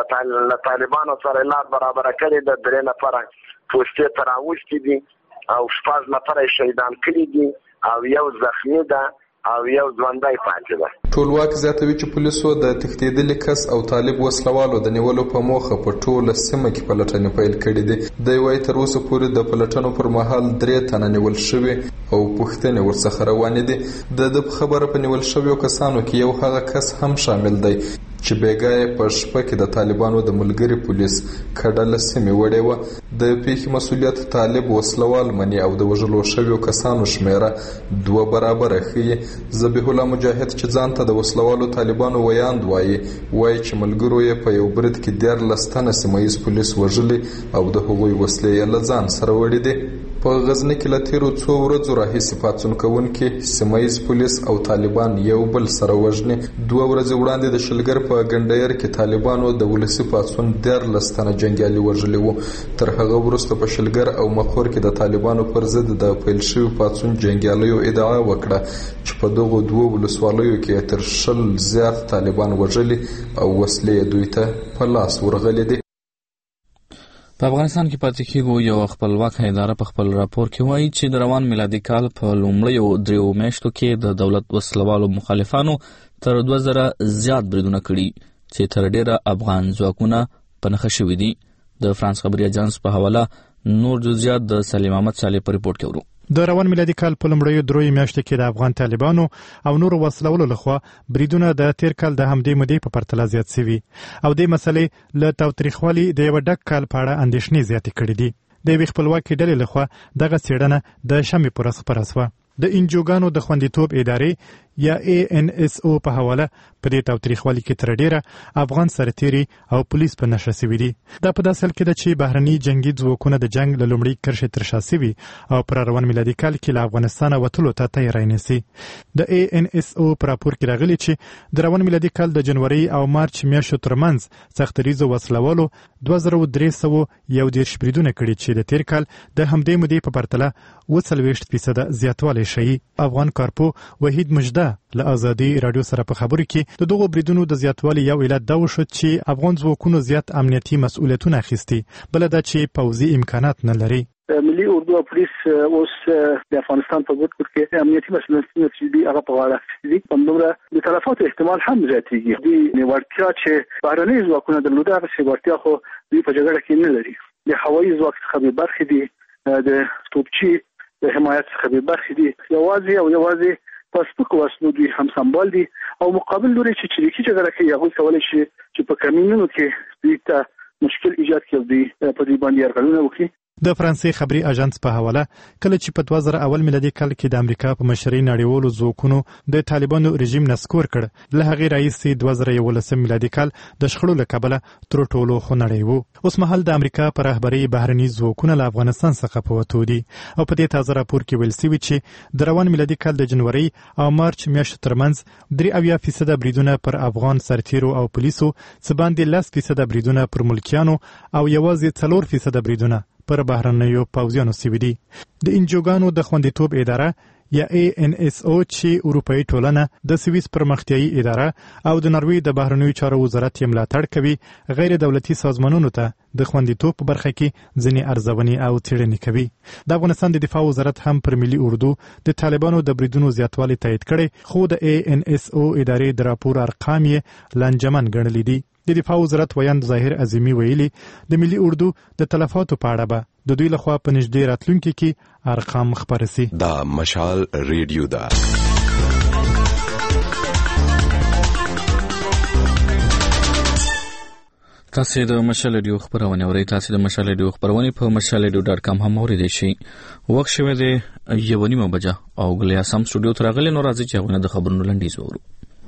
Speaker 3: له طالبانو سره لار برابر کړي د 3 نفر پوسټې ته راوستي دي او 6 نفر شهیدان کړي دي او یو زخمی ده او یو ژوندی پاتې ده.
Speaker 19: ټولواک زیاتوي چې پولیسو د تښتېدلي کس او طالب وسلوالو د نیولو په موخه په ټوله سیمه کې پلټنې پیل کړي دي. دی وايي تر اوسه پورې د پلټنو پر مهال 3 تنه نیول شوي او پوښتنې ورڅخه روانې دي. د خبره په نیول شویو کسانو کې یو هغه کس هم شامل دی چې بیګا یې په شپه کې د طالبانو د ملګري پولیس کډه له سیمې وړې وه. د پیښې مسؤلیت طالب وسلوال مني او د وژلو شویو کسانو شمیره 2 برابره ښیي. ذبیح الله مجاهد چې ځان ته د وسلوالو طالبانو ویاند وایي چې ملګرو یې په یو برید کې 13 تنه سیمه ییز پولیس وژلي او د هغوی وسلې یې له ځان سره وړي دي. په غزني کې له تیرو 2 ورځو راهیسې پاڅون کوونکي سیمه ییز پولیس او طالبان یو بل سره وژني. 2 ورځې وړاندې د شلګر په ګنډیر کې طالبانو د ولسي پاڅون 13 تنه جنګیالي وژلي وو. تر هغه وروسته په شلګر او مخور کې د طالبانو پر ضد د پیل شوي پاڅون جنګیالیو ادعا وکړه چې په دغو 2 ولسوالیو کې تر 100 زیات طالبان وژلي او وسلې دوی ته په لاس ورغلي دي.
Speaker 1: په افغانستان کې پاتې کېږو یو خپلواکه اداره په خپل راپور کې وایي چې د روان میلادي کال په لومړیو 3 میاشتو کې د دولت وسلوالو مخالفانو تر 2000 زیات بریدونه کړي چې تر ډیره افغان ځواکونه په نښه شوي دي. د فرانس خبري اژانس په حواله نور جزئیات د سلیم احمد صالح په ریپورت کې ورو.
Speaker 20: د روان میلادي کال په لومړیو 3 میاشتو کې د افغان طالبانو او نورو وسلوالو لخوا بریدونه د تیر کال د همدې مودې په پرتله زیات شوي او د مسلې له تاوتریخوالي د یو ډک کال په اړه اندېښنې زیاتې کړې دي. د یوې خپلواکې ډلې لخوا دغه څېړنه د شمې پر ورځ خپره شوه. د انجوګانو د خوندیتوب ادارې یا ANSO په حواله په دې تاوتریخوالي کې تر ډیره افغان سرتیري او پولیس په نښه شوي دي. دا په داسې حال کې ده چې بهرني جنگي ځواکونه د جنگ له لومړۍ کرښې تر شا شوي او پر روان میلادي کال کې له افغانستانه وتلو ته تیاری نیسي. د ANSO په راپور کې راغلي چې د روان میلادي کال د جنوري او مارچ میاشتو ترمنځ سختریزو وسلوالو 2311 بریدونه کړي چې د تیر کال د همدې مودې په پرتله 40% زیاتوالی شي. افغان کارپو وحید مجده له ازادي رادیو سره په خبرو کې د دغو بریدونو د زیاتوالي یو علت دا وشو چې افغان ځواکونو زیات امنیتي مسؤلیتونه اخیستي، بل دا چې پوځي امکانات نه لري.
Speaker 14: ملي اردو او پولیس اوس د افغانستان په ګوت کې امنیتي مسؤلیتونه چې دی هغه په غاړه دي. همدومره د تلفات احتمال هم زیاتېږي. د وړتیا چې بهرني ځواکونه درلوده هغه وړتیا خو دوی په جګړه کې نه لري. د هوایي ځواک څخه به برخې دي، د توپچي د حمایت څخه به برخې دي. یوازې پاسپوک واسلو دوی هم سمبال دي او مقابل لوري چې چریکي جګړه کې هغه کولای شي چې په کمینونو کې دوی ته مشکل ایجاد کړي، دوی په دې باندې یرغلونه وکړي.
Speaker 20: د فرانسې خبري اژانس په حواله کله چې په 2000 اول میلادي کال کې د امریکا په مشرۍ نړیوالو ځواکونو د طالبانو رژیم نسکور کړ، له هغې راهیسې 2011 میلادي کال د شخړو له کبله تر ټولو خونړی و. اوس مهال د امریکا په رهبرۍ بهرني ځواکونه له افغانستان څخه په وتو دي او په دې تازه راپور کې ویل شوي چې د روان میلادي کال د جنوري او مارچ میاشتو ترمنځ 83% بریدونه پر افغان سرتیرو او پولیسو څه باندې 10% بریدونه پر ملکیانو او یوازې 4% بریدونه پر بهرنیو پوځیانو سوي دي. د انجوګانو د خوندیتوب اداره یا ANSO چې اروپایي ټولنه، د سویس پرمختیایي اداره او د نروې د بهرنیو چارو وزارت یې ملاتړ کوي، غیر دولتي سازمانونو ته د خوندیتوب په برخه کې ځینې ارزونې او څېړنې کوي. د افغانستان د دفاع وزارت هم پر ملي اردو د طالبانو د بریدونو زیاتوالی تایید کړي، خو د ANSO ادارې د راپور ارقام یې لنجمن ګڼلي دي. د دفاع وزارت ویاند ظاهر عظیمی ویلي د ملي اردو د تلفاتو په اړه به د دوی لخوا په نږدې راتلونکي کې ارقام خپاره سي.
Speaker 21: دا مشال ریډیو ده.
Speaker 1: تاسو د مشال ریډیو خبرونه اورئ. تاسو د مشال ریډیو خبرونه په mashalradio.com هم اوریدئ شئ. وخت شوه د 1:30 بجې او غلیا سم سټوډیو ته راغلي نو راځي چې غوونه د خبرونو لنډیز وورو.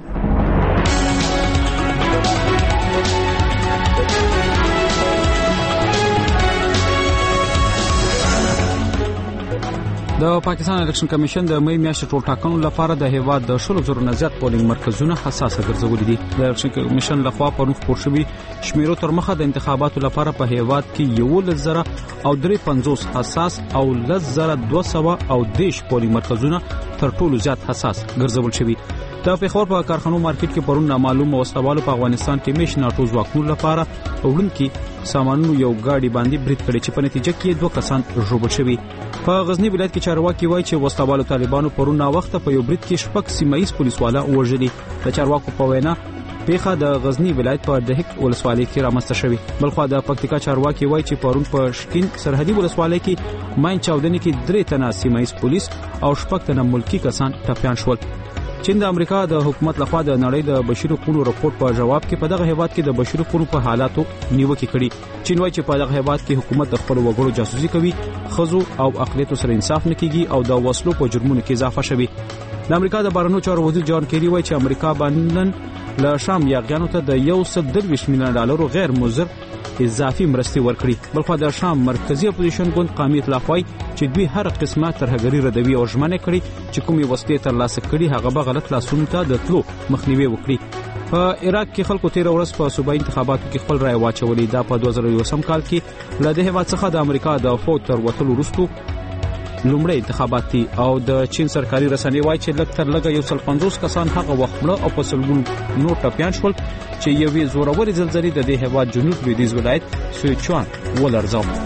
Speaker 2: د پاکستان الیکشن کمیشن د مې میاشتې ټول ټاکنو لپاره د هیواد د 100,000 نه زیات پولینګ مرکزونه حساسه ګرځولي دي. د الیکشن کمیشن لخوا پرون خبر شوی شمیرو تر مخه د انتخاباتو لپاره په هیواد کې 11,350 حساس او 1,200 او 10 پولینګ مرکزونه تر ټولو زیات حساس ګرځول شوی. د پیښور په کارخانو مارکیټ کې پرون نامعلوم وسلوالو په افغانستان کې میش ناټو ځواکونو لپاره وړاندې سامانونو یو گاډي باندې برید کړی چې په نتیجه کې 2 کسان ژوبل شوي. په غزنی ولایت کې چارواکي وایي چې وسلوالو طالبانو پرون وخت په یو برید کې شپږ سیمایي پولیسوالا وژلي. د چارواکو په وینا پیښه د غزنی ولایت په دهک ولسوالۍ کې رامنځته شوې. بلخو د پکتیکا چارواکي وایي چې پرون په شکین سرحدي ولسوالۍ کې ماین چاودنې کې 3 تنه سیمایي پولیس او 6 تنه ملکی کسان ټپيان شول. چین د امریکا د حکومت لخوا د نړۍ د بشري حقوقو راپور په جواب کې په دغه هیواد کې د بشري حقوقو په حالاتو نیوکه کړې. چین وایي چې په دغه هیواد کې حکومت د خپل وګړو جاسوسي کوي، خزو او اقلیتو سره انصاف نه کوي او د وسلو په جرمونو کې اضافه شوی. د امریکا د بهرنیو چارو وزیر جان کیری وایي چې امریکا باندې له شام یاغیانو ته د $123 میلیون غیر مضر اضافي مرستې ورکړي. بلخو د شام مرکزی اپوزیشن ګوند قومي اطلاف وایي چې دوی هر قسمه ترهګری ردوي او ژمنه کړي چې کومي وسلې تر لاسه کړي هغه به غلط لاسونو ته د تلو مخنیوي وکړي. په عراق کې خلکو 13 ورځ په صوبایي انتخاباتو کې خپل رائے واچولې. دا په 2001 کال کې له دې هیواد څخه د امریکا د فوج تر وټلو وروسته لومړی انتخابات دي او د چین سرکاري رسنۍ وایي چې لږ تر لږه 150 کسان هغه وخت مړه او په سلګونو نور ټپيان شول چې یوې زورورې زلزلې د دې هیواد جنوب لویدیځ ولایت سویچوان ولړزاو.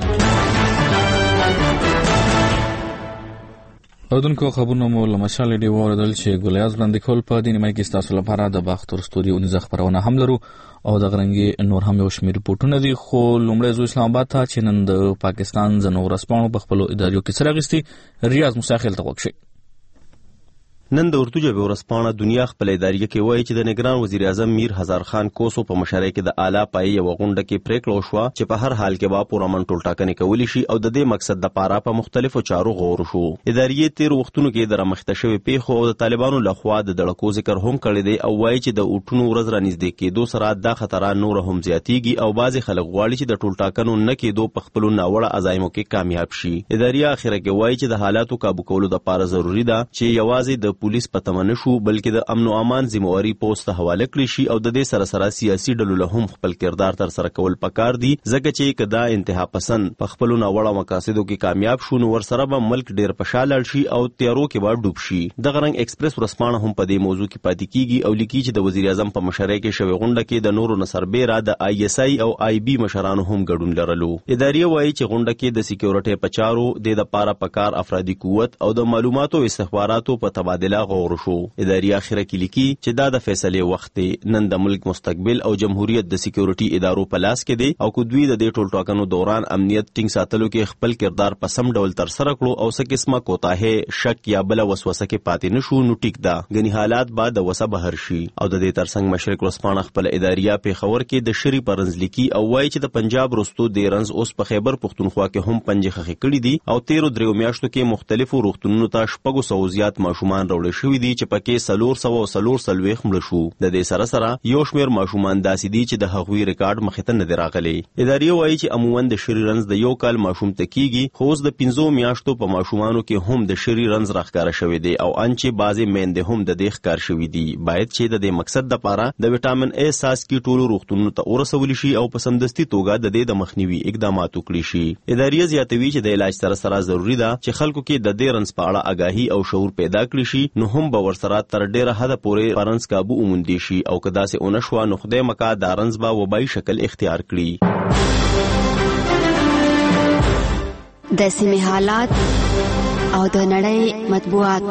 Speaker 1: اردوونکو خبرونه مو له مشال ډیو اوریدل چې ګلیاز وړاندې کول په دې نیمه کې تاسو لپاره د باختر استودیو نزه خبرونه هم لرو او د غرنګي نور هم یو شمېر ریپورتونه دي. خو لومړی زو اسلام آباد ته چې نن د پاکستان ځنو ورسپانو په خپل ادارو کې سره غستي ریاض مساخل ته وکړي.
Speaker 22: نن د اردو ژبې ورسپانه دنیا خپل ادارې کې وایي چې د نگران وزیر اعظم میر هزار خان کوسو په مشرۍ کې د اعلی پای یو غونډه کې پریکړه وشوه چې په هر حال کې به پورامن ټول ټاکنې کولی شي او د دې مقصد د پاره په مختلفو چارو غور شو. ادارې تیر وختونو کې د رامخته شوی پیښو او د طالبانو لخوا د دړکو ذکر هم کړی دی او وایي چې د اوټونو ورځ را نږدې کېدو سره د خطرات نور هم زیاتیږي او بعضی خلک غواړي چې د ټول ټاکنو نه کېدو په خپل ناوړه عزایمو کې کامیاب شي. ادارې اخیره کې وایي چې د حالاتو قابو کولو لپاره ضروری ده چې یوازې د پولیس په تمنه شو بلکې د امن او امان ذمہواری پوسټ ته حواله کړی شي او د دې سره سره سیاسي ډلو له هم خپل کردار تر سره کول پکار دي ځکه چې کدا انتها پسند په خپل ناوړه مقاصدو کې کامیاب شونه ور سره به ملک ډیر پښاله شي او تیارو کې به ډوب شي. د غرنګ ایکسپریس ورسپانه هم په دې موضوع کې پاتې کیږي او لیکي چې د وزیر اعظم په مشرۍ کې شوی غونډه کې د نورو نصربیرا د ISI او IB مشرانو هم ګډون لرلو. ادارې وایي چې غونډه کې د سکیورټي پچارو د لپاره پکار افرادي قوت او د معلوماتو استخباراتو په تبادله غور شو. ادارې اخیره کې لیکي چې دا د فیصله وخت نن د ملک مستقبل او جمهوریت د سکیورټي ادارو په لاس کې دی او کو دوی د دې ټول ټاکنو دوران امنیت ټینګ ساتلو کې خپل کردار په سم ډول تر سره کړو او څه قسمه کوتاه شک یا بل وسوسه کې پاتې نشو نو ټیک ده غني حالات بعد د وسه بهر شي. او د دې ترڅنګ مشرق ورسپانه خپل اداریا په خبر کې د شری پرنز لیکي او وایي چې د پنجاب رستو د رنز اوس په خیبر پختونخوا کې هم پنځه خخې کړي دي او 13 میاشتو کې مختلفو روغتونونو ته شپږو سو زیات ماشومان راوړل شوی دي چې پکې سلور مړ شو. د دې سره سره یو شمېر ماشومان داسې دي چې د هغوی ریکارډ مخې ته نه دی راغلی. ادارې وایي چې عموما د شری رنز د یو کال ماشوم ته کیږي خو اوس د 15 میاشتو په ماشومانو کې هم د شری رنز راښکاره شوی دی او انچې بعضې میندې هم د دې ښکار شوي دي. باید چې د دې مقصد دپاره د وټامین A څاڅکي ټولو روغتونونو ته ورسولی شي او په سمدستي توګه د دې د مخنیوي اقدامات وکړي شي. ادارې زیاتوي چې د علاج سره سره ضروری ده چې خلکو کې د دې رنز په اړه آگاهي او شعور پیدا کړي شي نو هم به ورسره تر ډیره حد پورې پرنس قابو اوموندي شي او کدا سه اونشوا نو خدای مکا دارنز با وبای شکل اختیار کړي.
Speaker 4: د سیمې حالات او د نړۍ مطبوعات.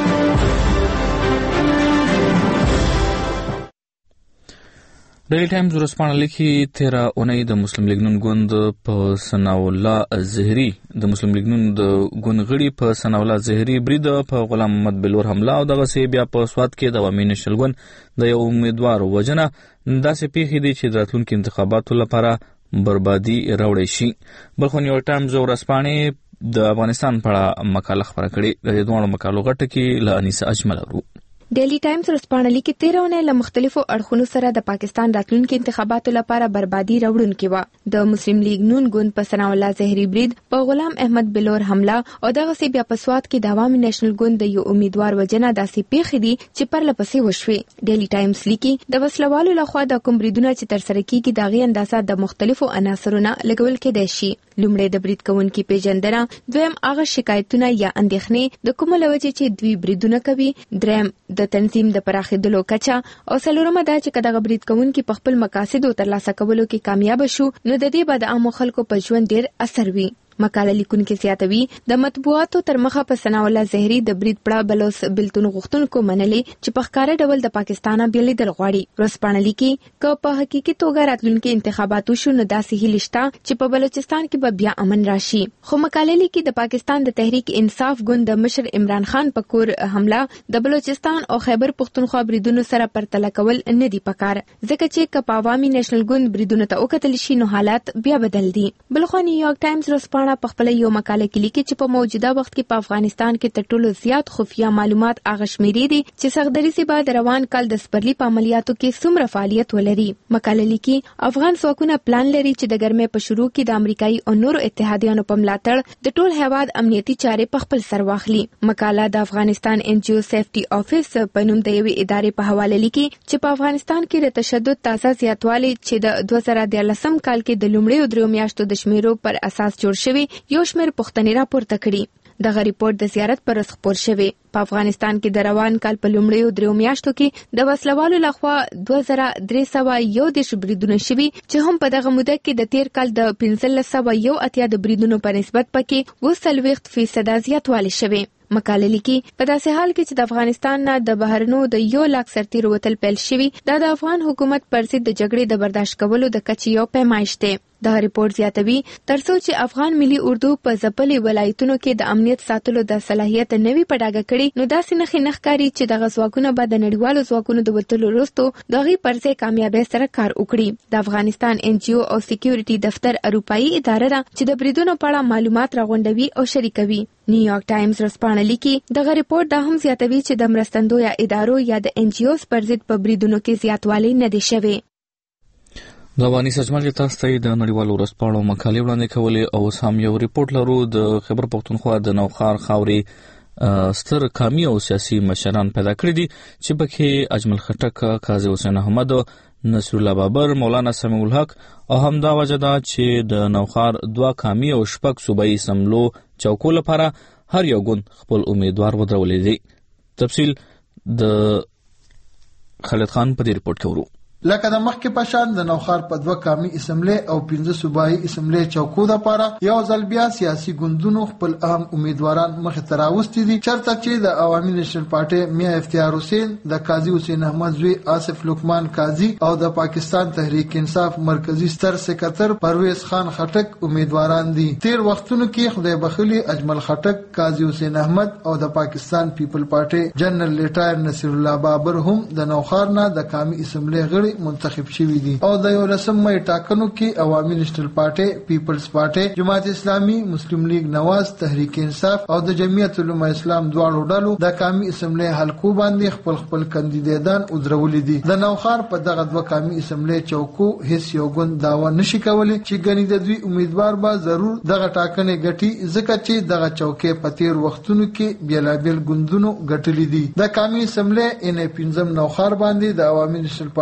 Speaker 1: ډیلی ټایمز ورځپاڼه لیکي 13 اونۍ د مسلم لیگ نون ګوند په ثناءالله زهري د مسلم لیگ نون د ګوند غړي په ثناءالله زهري برید په غلام محمد بلور حمله او دغه سي بیا په سواد کې د عوامي نشل ګوند د یو امیدوار وجنه داسې پیښې دي چې د راتلونکو انتخاباتو لپاره بربادي راوړي شي. بلخو نیو ټایمز ورځپاڼه د افغانستان په اړه مقاله خبره کړې. د دوه مقالو غټه کې ل انیس اجمل ورو.
Speaker 6: ډیلی ټایمز ورځپاڼه لیکي 13 اونۍ له مختلفو اړخونو سره د پاکستان راتلونکو انتخاباتو لپاره بربادي راوړونکې و. د مسلم لیگ نون ګوند په ثناءالله زهري برید په غلام احمد بلور حمله او دغه سي بیا په سواد کې د عوامي نېشنل ګوند د یو امیدوار وجنه داسې پیښې دي چې پرله پسې وشوي. ډیلی ټایمز لیکي د وسلوالو لخوا د کوم بریدونه چې تر سره کیږي دغه اندازه د مختلفو عناصرونو لګول کېدای شي. لومړی د برید کوونکو پیژندنه، دویم هغه شکایتونه یا اندېښنې د کوم لوجې چې دوی بریدونه کوي، دریم د تنظیم د پراخېدلو کچه او څلورمه دا چې کله غبرید کوونکي په خپل مقاصد ترلاسه کولو کې کامیاب شو نو د دې بعد عام خلکو په ژوند ډیر اثر وي. مقاله لیکونکي زیاتوي د مطبوعاتو تر مخه په ثناءالله زهري د برید پړه بلوس بلتون غوښتونکو منلې چې په ښکاره ډول د پاکستان بیلیدل غواړي. ورځپاڼه لیکي که په حقیقي توګه راتلونکي انتخاباتو شو نو داسې هیله شته چې په بلوچستان کې به بیا امن راشي. خو مقاله لیکي د پاکستان د تحریک انصاف ګوند د مشر عمران خان په کور حمله د بلوچستان او خیبر پختونخوا بریدونو سره پرتله کول نه دی پکار، ځکه چې که په عوامي نېشنل ګوند بریدونو ته وکتل شي نو حالات بیا بدل دي. بلخو نیویارک ټایمز ورځپاڼه په خپل یو مقاله کې لیکي چې په موجوده وخت کې په افغانستان کې تر ټولو زیات خفیه معلومات هغه شمیرې دي چې سغدري بعد روان کال د سپرلی په عملیاتو کې څومره فعالیت ولري. مقاله لیکي افغان ځواکونه پلان لري چې د ګرمۍ په شروع کې د امریکایي او نورو اتحادیانو په ملاتړ د ټول هیواد امنیتي چارې په خپل سر واخلي. مقاله د افغانستان ان جی او سیفټي افیس په نوم د یوې ادارې په حواله لیکي چې په افغانستان کې د تشدد تازه زیاتوالی چې د 2013 کال کې د لومړیو درو میاشتو د شمیرو پر اساس جوړ شوی یو شمېر پوښتنې راپورته کړي. دغه ریپورت د زیارت پر ورځ خپور شوی. په افغانستان کې د روان کال په لومړیو درو میاشتو کې د وسلوالو لخوا 2311 بریدونه شوي چې هم په دغه موده کې د تیر کال د 1580 د بریدونو په نسبت پکې 40% زیاتوالی شوی. مقاله لیکي په داسې حال کې چې د افغانستان نه د بهرنو د 1 لک سرتیرو وتل پیل شوي دا د افغان حکومت پر ضد د جګړې د برداشت کولو د کچې یو پیمایش دی. دا ریپورت زیاتوي ترڅو چې افغان ملي اردو په ځپلي ولایتونو کې د امنیت ساتلو د صلاحیت نوي پډاګه کړي نو داسې نښې نه ښکاري چې دغه ځواکونه به د نړیوالو ځواکونو د وتلو وروسته دغه پرځای کامیابی سره کار وکړي. د افغانستان ان جی او سکیورټي دفتر اروپאי اداره ده چې د بریدونو په اړه معلومات راغونډوي او شریکوي. نیویارک ټایمز ورځپاڼه لیکي دغه ریپورت دا هم زیاتوي چې د مرستندوی ادارو یا د ان جی اوز پر ضد په بریدونو کې زیاتوالی نه دی شوی.
Speaker 1: د وانی سجمل تاسو ته د نړیوالو ورځپاڼو مقالې وړاندې کولې او سم یو ریپورت لرو. د خیبر پختونخوا د نوخار خاورې ستر قومي او سیاسي مشران پیدا کړی دي چې پکې اجمل خټک، قاضي حسین احمد، نصر الله بابر، مولانا سمیع الحق او همدا وجه ده چې د نوخار 2 قومي او 6 صوبایي اسمبلو چوکو لپاره هر یو ګوند خپل امیدوار ودرولې دي. تفصیل د خالد خان په دې ریپورت کې ورو.
Speaker 23: لکه د مخکې په شان د نوخار په 2 قومي اسمبلی او 15 صوبایي اسمبلی چوکو لپاره یو ځل بیا سیاسي ګوندونو خپل اهم امیدواران مخې ته راوستي دي، چرته چې د عوامي نېشنل پارټي میا افتیار حسین، د قاضي حسین احمد زوی آصف لقمان قاضي او د پاکستان تحریک انصاف مرکزی ستر سکرټر پرویز خان خټک امیدواران دي. تیر وختونو کې خدای بخلی اجمل خټک، قاضي حسین احمد او د پاکستان پیپل پارټي جنرال لیټایر نصر الله بابر هم د نوخار نه د قومي اسمبلی غړي منتخب شوي دي او د 11 مې ټاکنو کې عوامي نېشنل پارټي، پیپلز پارټي، جماعت اسلامي، مسلم لیگ نواز، تحریک انصاف او د جمعیت علماء اسلام دواړو ډلو د قومي اسمبلی حلقو باندې خپل کاندیدان ودرولي دي. د نوخار په دغه 2 قومي اسمبلی چوکو هیڅ یو ګوند داوا نشي کولی چې ګنې د دوی امیدوار به ضرور دغه ټاکنې ګټي، ځکه چې دغه چوکې په تیر وختونو کې بیلابیل ګوندونو ګټلي دي. د قومي اسمبلی ان 15 نوخار باندې د عوامي نېشنل پارټي په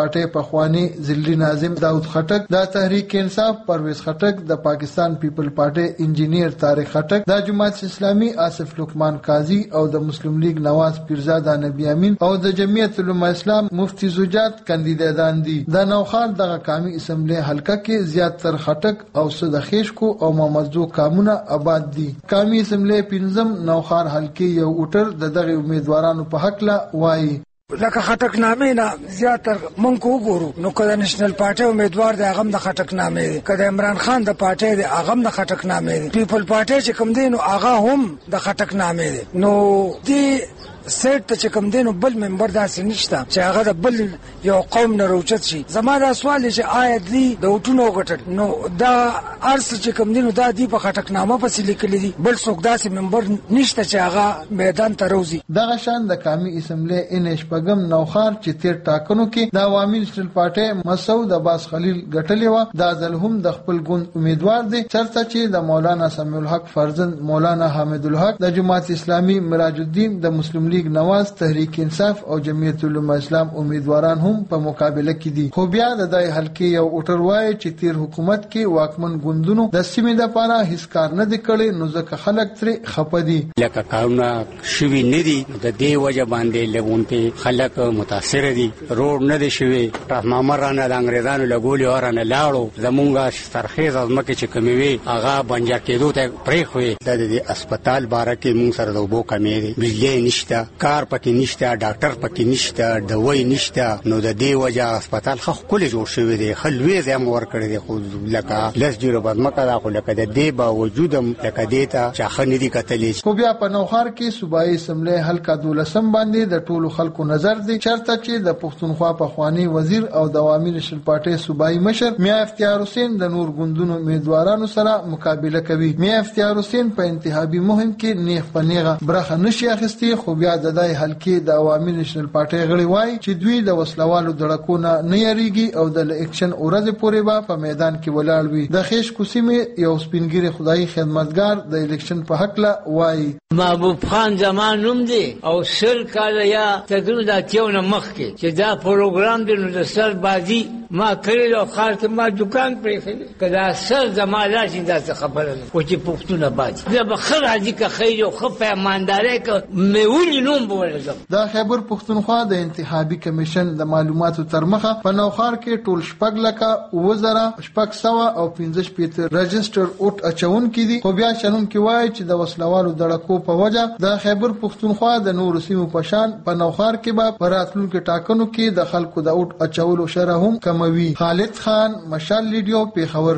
Speaker 23: پخوانی ضلعي ناظم داود خټک، د تحریک انصاف پرویز خټک، د پاکستان پیپل پارټي انجینیر طارق خټک، د جماعت اسلامي آصف لقمان قاضي او د مسلم لیگ نواز پیرزاده نبی امین او د جمعیت علماء اسلام مفتی زوجات کاندیدان دي. د نوخار دغه قومي اسمبلی حلقه کې زیات تر خټک او صد خیشکو او مامزدو کامونه آباد دي. قومي اسمبلی پنځم نوخار حلقه یو اوټر د دغه امیدوارانو په حق لا وایي.
Speaker 5: لکه خټک نامې نه زیاتر مونږ وګورو نو کله نېشنل پارټي امیدوار دی هغه د خټک نامې دی، کله عمران خان د پارټي دی هغه د خټک نامې دی، پیپل پارټي چې کوم دی نو هغه هم د خټک نامې دی. نو دی سیټ ته چې کوم دی نو بل ممبر داسې نشته چې هغه د بل یو قوم نه روچت شي. زما دا سوال چې آیا دی د وټونو غټل نو دا ارس چې کوم دی نو دا دی په خټک نامه پسې لیکل دي، بل څوک داسې ممبر نشته چې هغه میدان ته روزي. دغه شان د قومي اسمبلی انش پغم نوخار چې تیر ټاکنو کې د عوامي نېشنل پارټي مسعود عباس خلیل ګټلې و، دا ځل هم د خپل ګوند امیدوار دی، چرته چې د مولانا سمیع الحق فرزند مولانا حامد الحق، د جماعت اسلامي مراج الدین، د مسلم لیگ نواز، تحریک انصاف او جمعیت علماء اسلام امیدواران هم په مقابله کې دي. خو بیا د دای حلقې یو اوټر وایي چې تیر حکومت کې واکمن ګوندونو د سیمې لپاره هیڅ کار نه دی کړی، نو ځکه خلک ترې خپه دي.
Speaker 7: لکه کارونه شوي نه دي، د دې وجه باندې لګونته خلک متاثر دي. روډ نه دی شوي، رحمامه رانه د انګریزانو لګولي ورانه لاړو، زمونږ سرخیز ازمکه چې کمی وي هغه بنجر کېدو ته پرېښوي. د هسپتال باره کې مونږ سره د اوبو کمی دی، بجلی نشته، کار پکې نشته، ډاکټر پکې نشته، دوای نشته. نو د دې وجه هسپتال خو کله جوړ شوی دی، خلوي زم ور کړی دی، خو لکه لس جوړ بدمکه دا خو لکه د دې باوجود لکه دیتا چې خنې دي کتلې. خو بیا په نوخار کې صوبایي اسمبلی حلقه 12 باندې د ټولو خلکو نظر دی، چرته چې د پښتونخوا پخوانی وزیر او د عوامي نېشنل پارټي صوبایي مشر میا افتیار حسین د نور ګوندونو امیدوارانو سره مقابله کوي. میا افتیار حسین په انتخابي مهم کې نیغ په نیغه برخه نشي اخیستي، خو بیا د دای حلقې د عوامي نېشنل پارټي غړي وایي چې دوی د وسلوالو دړکونه نه یریږي او د الیکشن ورځ پورې به په میدان کې ولاړ وي. د خیش کوسیمې یو سپینګری خدای خدمتګار د الیکشن په حق لا وایي.
Speaker 10: محبوب خان زمان نوم دی او سل کاله یا تقریبا د اتیونه مخکې چې دا پروګرام دی نو د سر بازی ما کړی او خاص ما دکان پرې کدا سر زماله چې دا خبره او چې پښتون بازی دا بخر راځي که خیر او خف ایمانداري که میونی نوم بولم.
Speaker 23: دا خیبر پښتونخوا د انتخابي کمیشن د معلوماتو تر مخه په نوخار کې ټول شپږ لکه وزره شپږ سوه او 15 رجستر اوټ اچون کې دي. خو بیا شنن کې وایي چې د وسلوالو دړکو په وجه د خیبر پښتونخوا د نورو سیمو په شان په نوخار کې به په راتلونکو ټاکنو کې د خلکو د اوټ اچولو شرح هم کموي. خالد خان، مشال لیډیو، پیښور.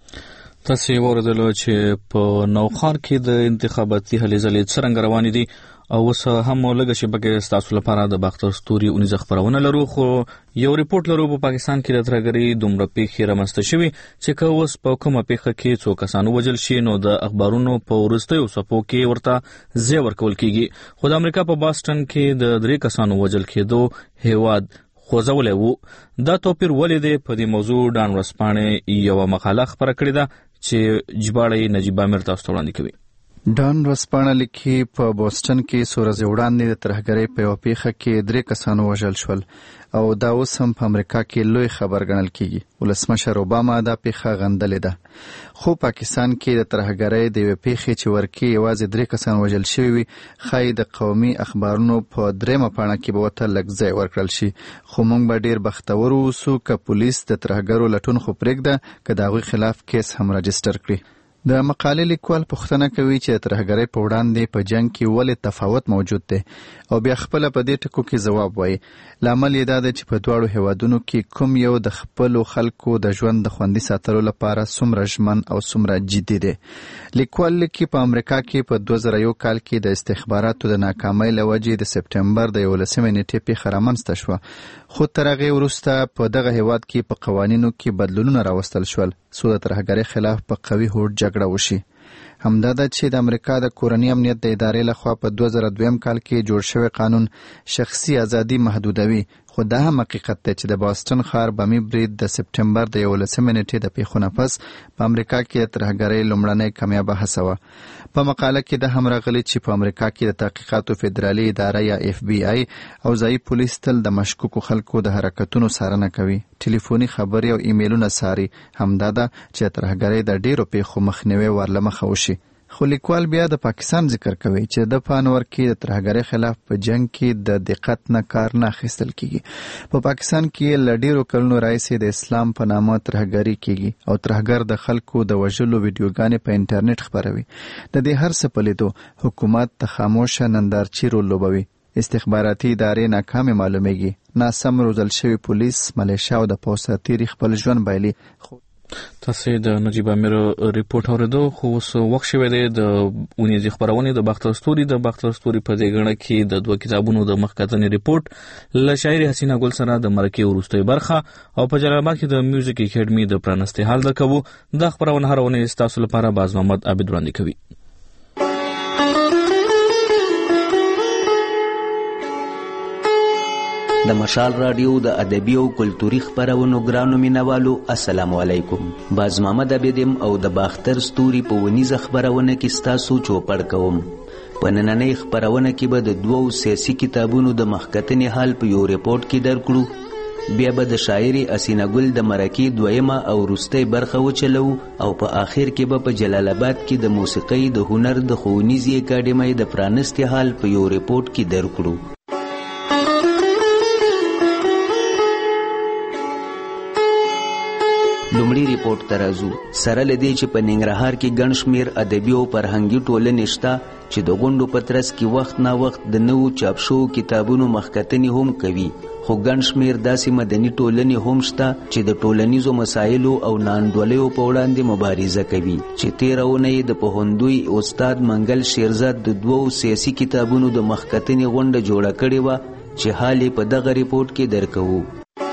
Speaker 1: تاسو ورته چې په نوخار کې د انتخاباتي هلې ځلې څنګه روان دي او اوس هم لږه شبکه تاسو لپاره د باختر ستوري 19 خبرونه لرو. خو یو ریپورت لرو په پاکستان کې د ترګری دومره پیښې رامنځته شوي چې که اوس په کومه پیښه کې څو کسانو وژل شي نو د اخبارونو په وروستیو صفحو کې ورته ځای ورکول کیږي. خو د امریکا په باستن کې د 3 کسانو وژل کېدو هیواد خوځولې وو. دا توپیر ولې دی؟ په دې موضوع ډان ورسپانې یو مقاله خبره کړې ده چې جباړې نجیب امیر تاسو ته وړاندې کوي.
Speaker 24: ډان ورسپانه لیکي په بوسټن کې سورز وړاندې د ترهګرۍ په یو پیښه کې 3 کسانو وژل شول او دا اوس هم په امریکا کې لوی خبر ګڼل کیږي. ولسمشر اوباما دا پیښه غندلې ده، خو پاکستان کې د ترهګرۍ د یو پیښې چې ورکی یوازې 3 کسان وژل شوي وي خای د قومي اخبارونو په 3مه پاڼه کې به وته لږ ځای ورکړل شي. خو موږ به ډیر بختور اوسو که پولیس د ترهګرو لټون خو پرېږده که د هغوی خلاف کیس هم راجستر کړي. د مقالې لیکوال پوښتنه کوي چې ترهګرۍ په وړاندې په جنگ کې ولې تفاوت موجود دی او بیا خپل په دې ټکو کې ځواب وایي. لامل یې دا دی چې په دواړو هیوادونو کې کوم یو د خپل خلکو د ژوند د خوندي ساتلو لپاره څومره ژمن او څومره جدي دی. لیکوال لیکي په امریکا کې په 2001 کال کې د استخباراتو د ناکامۍ له وجې د سپټمبر د 11 نیټې پیښه رامنځته شوه، خو تر هغې وروسته په دغه هیواد کې په قوانینو کې بدلونونه راوستل شول څو د ترهګرۍ خلاف په قوي هوډ جګړه وشي. همدا ده چې د امریکا د کورني امنیت د ادارې لخوا په 2002 کال کې جوړ شوی قانون شخصي ازادي محدودوي، خو دا هم حقیقت دی چې د بوسټن ښار بمي برید د سپټمبر د 11 نیټې د پیښو نه پس په امریکا کې د ترهګرۍ لومړنۍ کامیابه هڅه وه. په مقاله کې د هم راغلي چې په امریکا کې د تحقیقاتو فدرالي اداره یا FBI او ځایي پولیس تل د مشکوکو خلکو د حرکتونو څارنه کوي، ټلیفوني خبرې او ایمیلونه څاري. همدا ده چې ترهګرۍ د ډیرو پیښو مخنیوي ورله مخه وشي. خو لیکوال بیا د پاکستان ذکر کوي چې د پانور کې د ترهګرۍ خلاف په جنگ کې د دقت نه کار نه اخیستل کیږي. په پاکستان کې ل ډیرو کلونو راځي د اسلام په نامه ترهګري کیږي او ترهګر د خلکو د وژلو ویډیوګانې په انټرنیټ خپروي. د دې هر څه په لیدو حکومت ته خاموشه نندارچی رول لوبوي. استخباراتي ادارې ناکامه معلومیږي، ناسم روزل شوی پولیس، ملیشیا او د پولیس تیری خپل ژوند بایلي.
Speaker 1: تاسو د نجیب امیر ریپورت اوریدو. خو اوس وخت شوی دی د اونیزي خبرونه د باختر ستوري په دې غړ کې د دوه کتابونو د مخکتنې ریپورت ل شاعر حسینه ګل سره د مرکه وروستۍ برخه او په جلال آباد کې د میوزیک اکیډمي د پرانستي حال د کوو. د خبرونه هرونه تاسو لپاره باز محمد عبد وړاندې کوي.
Speaker 9: د مشال رادیو د ادبي او کلتوري خبرونو ګرانو مینوالو السلام علیکم. باز محمد عبدم او د باختر ستوري په ونیزه خبرونه کې ستاسو چوپړ کوم. په نننۍ خبرونه کې به د دوو سیاسي کتابونو د مخکتنې حال په یو ریپورت کې درکړو، بیا به د شاعري حسینه ګل د مرکې دویمه او وروستۍ برخه وچلو او په آخر کې به په جلال آباد کې د موسیقۍ د هنر د ښوونیزې اکاډمۍ د پرانستي حال په یو ریپورت کې درکړو. لومړی ریپورت ته راځو. سره له دې چې په ننګرهار کې ګڼ شمېر ادبي او فرهنګي ټولنې شته چې د غونډو په ترڅ کې وخت نا وخت د نوو چاپ شوو کتابونو مخکتنې هم کوي، خو ګڼ شمېر داسې مدني ټولنې هم شته چې د ټولنیزو مسایلو او ناانډولیو په وړاندې مبارزه کوي. چې تېره اونۍ د پوهنځي استاد منګل شیرزاد د دوو سیاسي کتابونو د مخکتنې غونډه جوړه کړې وه چې حال یې په دغه ریپورت کې درکوو.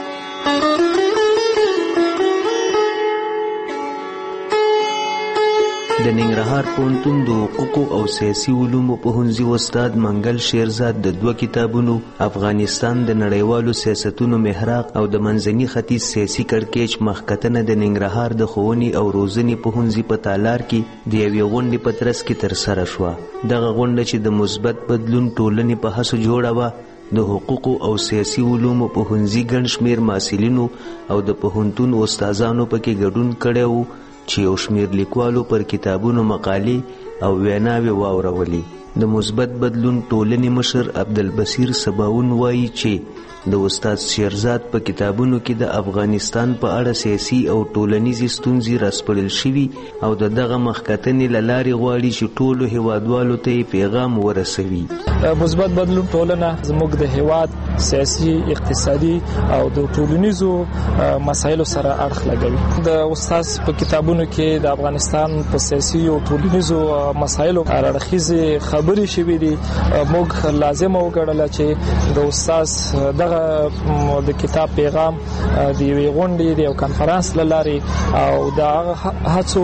Speaker 9: د ننګرهار پوهنتون د حقوقو او سیاسي علومو پوهنځي استاد منګل شیرزاد د دوه کتابونو افغانستان د نړیوالو سیاستونو محراق او د منځني ختیځ سیاسي کړکېچ مخکتنه د ننګرهار د ښوونې او روزنې پوهنځي په تالار کې د یوې غونډې په ترڅ کې ترسره شوه. دغه غونډه چې د مثبت بدلون ټولنې په هڅو جوړه وه، د حقوقو او سیاسي علومو پوهنځي ګڼ شمېر محصلینو او د پوهنتون استادانو پکې ګډون کړی و چې یو شمېر لیکوالو پر کتابونو مقالې او ویناوې واورولې. د مثبت بدلون ټولنې مشر عبدالبصیر سباون وایي چې د استاد شیرزاد په کتابونو کې د افغانستان په اړه سیاسي او ټولنیزې ستونزې راسپړل شوي او د دغه مخکتنې له لارې غواړي چې ټولو هیوادوالو ته یې پیغام ورسوي.
Speaker 11: مثبت بدلون ټولنه زموږ د هیواد سیاسي، اقتصادي او د ټولنیزو مسایلو سره اړخ لګوي. د استاد په کتابونو کې د افغانستان په سیاسي او ټولنیزو مسایلو اړخیزې خبرې شوي دي. موږ لازم وګڼله چې د استاد دغه د کتاب پیغام د یوې غونډې د یو کنفرانس له لارې او د هغه هڅو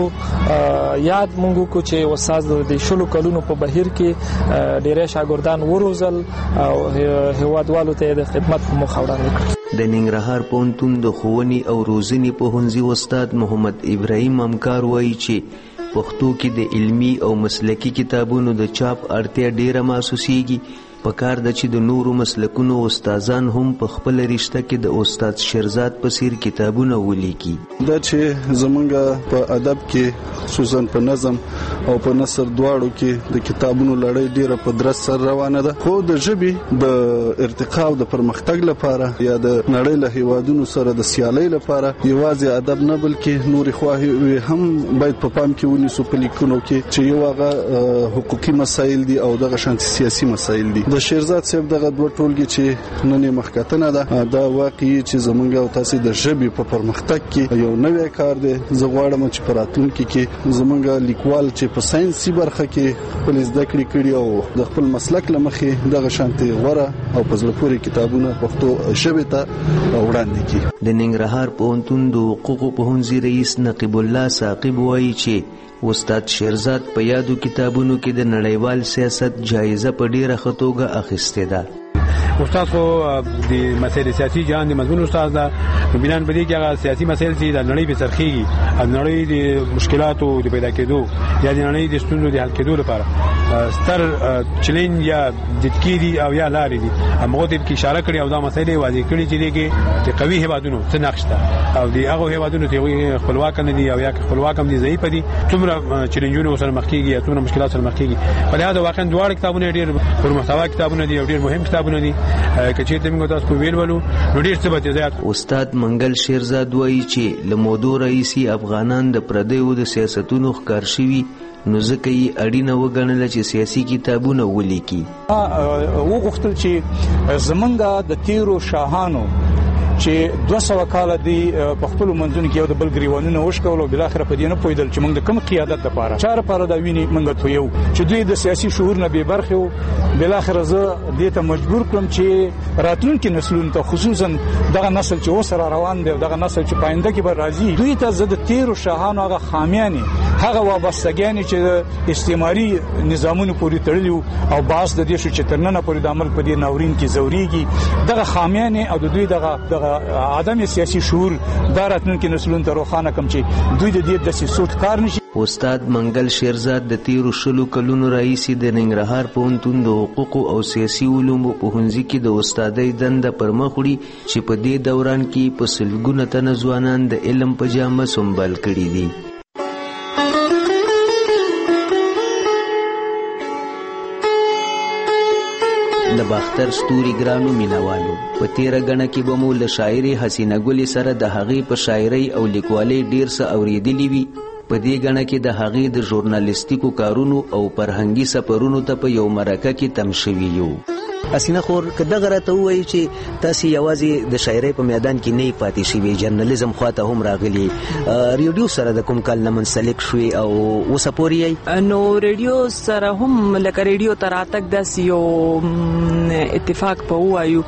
Speaker 11: یاد موږ وکړو چې استاد د 10 کلونو په بهیر کې ډېری شاګردان وروزل او هیوادوالو ته د خدمت په موخه وړاندې کړ.
Speaker 9: د ننګرهار پوهنتون د ښوونې او روزنې پوهنځي استاد محمد ابراهیم امکار وایي چې پښتو کې د علمي او مسلکي کتابونو د چاپ اړتیا ډیره محسوسیږي. پکار د چې د نورو مسلکونو استادان هم په خپل رشته کې د استاد شیرزاد په څیر کتابونه ولیکي.
Speaker 12: دا چې زمونږ په ادب کې خصوصا په نظم او په نثر دواړو کې د کتابونو لړۍ ډیره په درست سره روانه ده، خو د ژبې د ارتقا او د پرمختګ لپاره یا د نړۍ له هیوادونو سره د سیالۍ لپاره یوازې ادب نه بلکې نورې خواهی هم باید په پام کې ونیسو په لیکنو کې چې یو هغه حقوقي مسایل دي او دغه شانتي سیاسي مسایل دي. د شیرزاد صاحب دغه دوه ټولګي چې نن مخکتنه ده دا واقعي چې زمونږ او تاسو د ژبې په پرمختګ کې یو نوې کار دی. زه غواړم چې په راتلونکي کې زمونږ لیکوال چې په ساينسي برخه کې خپل زده کړې کړي او د خپل مسلک لمخې دغه شانتي غوره او په زړه پورې کتابونه پښتو ژبې ته وړاندې کړي.
Speaker 9: د ننګرهار پوهنتون د حقوقو پوهنځي رئیس نقیب الله ثاقب وایي چې استاد شیرزاد په یادو کتابونو کې د نړیوال سیاست جایزه په ډیره ښه توګه اخیستې ده.
Speaker 13: استاد خو د مسایل سیاسي جهان د مضمون استاد ده بنان بدی کې هغه سیاسي مسایل چې د نړۍ په سرخيږي د نړۍ د مشکلاتو د پیدا کېدو یا د نړۍ د ستونزو د حل کېدو لپاره ستر چیلنج یا دتکيري او یا لارې دي هغه د کې اشاره کړې او دا مسایل واضح کړي چې دغه د قوي هوادونو څخه نقشته او د هغه هوادونو چې خپلواک نه دي او یا خپلواک هم دي ضعیف دي څومره چیلنجونه سره مخ کېږي یا څومره مشکلات سره مخ کېږي په لحاظ واقعا دواړه کتابونه ډېر پرمختوا کتابونه دي او ډېر مهم کتابونه دي چې ته موږ تاسو ویلولو نو ډېر څه به زیات.
Speaker 9: استاد منګل شیرزاد وایي چې له مودو رئیسي افغانان د پردیو د سیاستونو ښکار شوي نو ځکه یې اړینه وګڼله چې سیاسي کتابونه ولیکي.
Speaker 16: وغوښتل چې زمونږ د تیرو شاهانو چې 200 کال دی په خپل منځونو کې یو د بل ګریوانونه وشکول او بل اخر په دې نه پویدل چې موږ د کوم قیادت لپاره چاره لپاره دا ویني موږ ته یو چې دوی د سیاسي شعور نه به برخه وو بل اخر زه دې ته مجبور کړم چې راتلونکي نسلونو ته خصوصا دغه نسل چې اوس را روان دی دغه نسل چې پاینده کې به راځي دوی ته زه د تیرو شاهانو هغه خامیانه هغه وابستګیانې چې استعماري نظامونو پورې تړلي او باس د دې شو چې ترننه پورې د عمل په دې ناورین کې زوريږي دغه خامیانه او د دوی دغه عدم سیاسي شعور دا راتلونکي نسلونو ته روښانه کم چې دوی د دې د سیاست کار نشي.
Speaker 9: استاد منګل شیرزاد د تیرو 10 کلونو راهیسې د ننګرهار پوهنتون د حقوقو او سیاسي علومو پوهنځي کې د استادۍ دنده پر مخ وړي چې په دې دوران کې په سلګونه تنه ځوانان د علم په جامه سنبال کړي دي. د باختر ستوري ګرانو مینوالو په تیره غنه کې به مو له شاعري حسینه ګل سره د هغې په شاعري او لیکوالۍ ډیر څه اوریدلی وي. په دې غنه کې د هغې د ژورنالیستیکو کارونو او فرهنګي سفرونو ته په یو مرکه کې تم شوي یو.
Speaker 17: حسینه خور کده غره ته وایي چې تاسو یوازې د شاعرۍ په میدان کې نه پاتې شوي جرنالیزم خواته هم راغلي ریډیو سره د کوم کال نه منسلک شوي او اوس پورې
Speaker 18: نو ریډیو سره هم لکه ریډیو تراتک د سیو اتفاق په وایو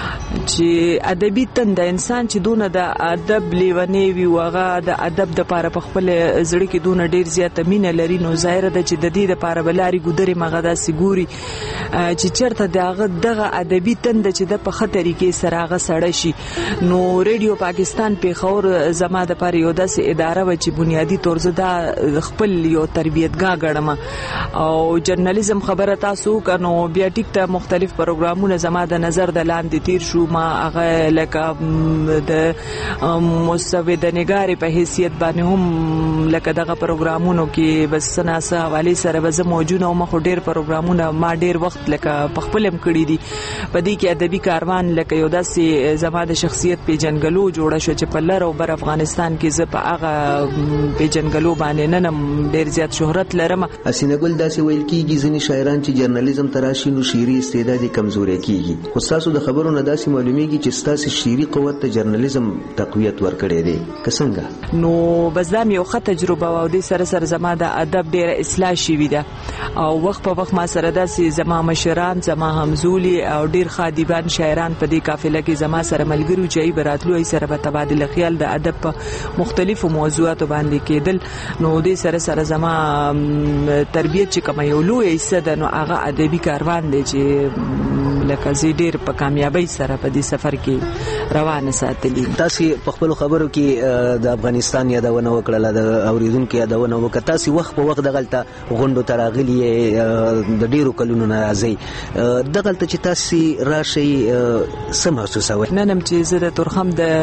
Speaker 18: چې ادبي تند انسان چې دونه د ادب لیونی وي وغه د ادب د پاره په خپل زړه کې دونه ډیر زیات مینه لري نو ظاهر ده چې د دې لپاره بلاري ګودري مغدا سګوري چې چرته دغه ادبي تند چې د په خطرې کې سراغه سړی شي نو ریډیو پاکستان په خور زما د پاره یو داسې اداره و چې بنیادی طور زده خپل یو تربیتګاه غړم او جرنالیزم خبره تاسو کنو بیا ټیک ته مختلف پروګرامونه زما د نظر د لاندې تیر شو ما هغه لکه د مسوده نگار په حیثیت باندې هم لکه دغه پروګرامونو کې بس سناسه حواله سره به موجود او مخ ډیر پروګرامونه ما ډیر وخت لکه په خپلم کړی دي په دې کې ادبي کاروان لکه یو داسې زما د شخصیت پیژنګلو جوړه شو چې په لر او بر افغانستان کې زه په هغه پیژنګلو باندې نن ډیر زیات شهرت لرم.
Speaker 9: حسینه ګل داسې ویل کیږي ځینې شاعران چې جرنالیزم تراشي نو شعري استعداد کمزوري کیږي خو تاسو د خبرو نه داسې معلومیږي چې تاسو شعري قوت ته جرنالیزم تقویت ورکړي دي څنګه
Speaker 18: نو بس دا یو ښه تجربه او د سره سره زما د ادب ډیره اصلاح شوې ده او وخت په وخت ما سره داسې زما مشران زما همزولي او ډیر خادبان شاعران په دې قافله کې زما سره ملګرو چې براتلو یې سره په تبادله خیال د ادب په مختلفو موضوعاتو باندې کېدل نو د سره سره زما تربیت چې کوم یو لوی ایسه نو هغه ادبي کاروان دی چې لکه زی ډیر په کامیابی سره په دې سفر کې روانه ساتلی.
Speaker 17: تاسو په خپل خبرو کې د افغانستان یادونه وکړه د اوریدونکو یادونه وکړه تاسو وخت په وخت دغلته غونډو تراغلی د ډیرو کلونو ناراضي دغلته چې تاسو راشي سم محسوسوي
Speaker 18: ننم چې زه د تورخم د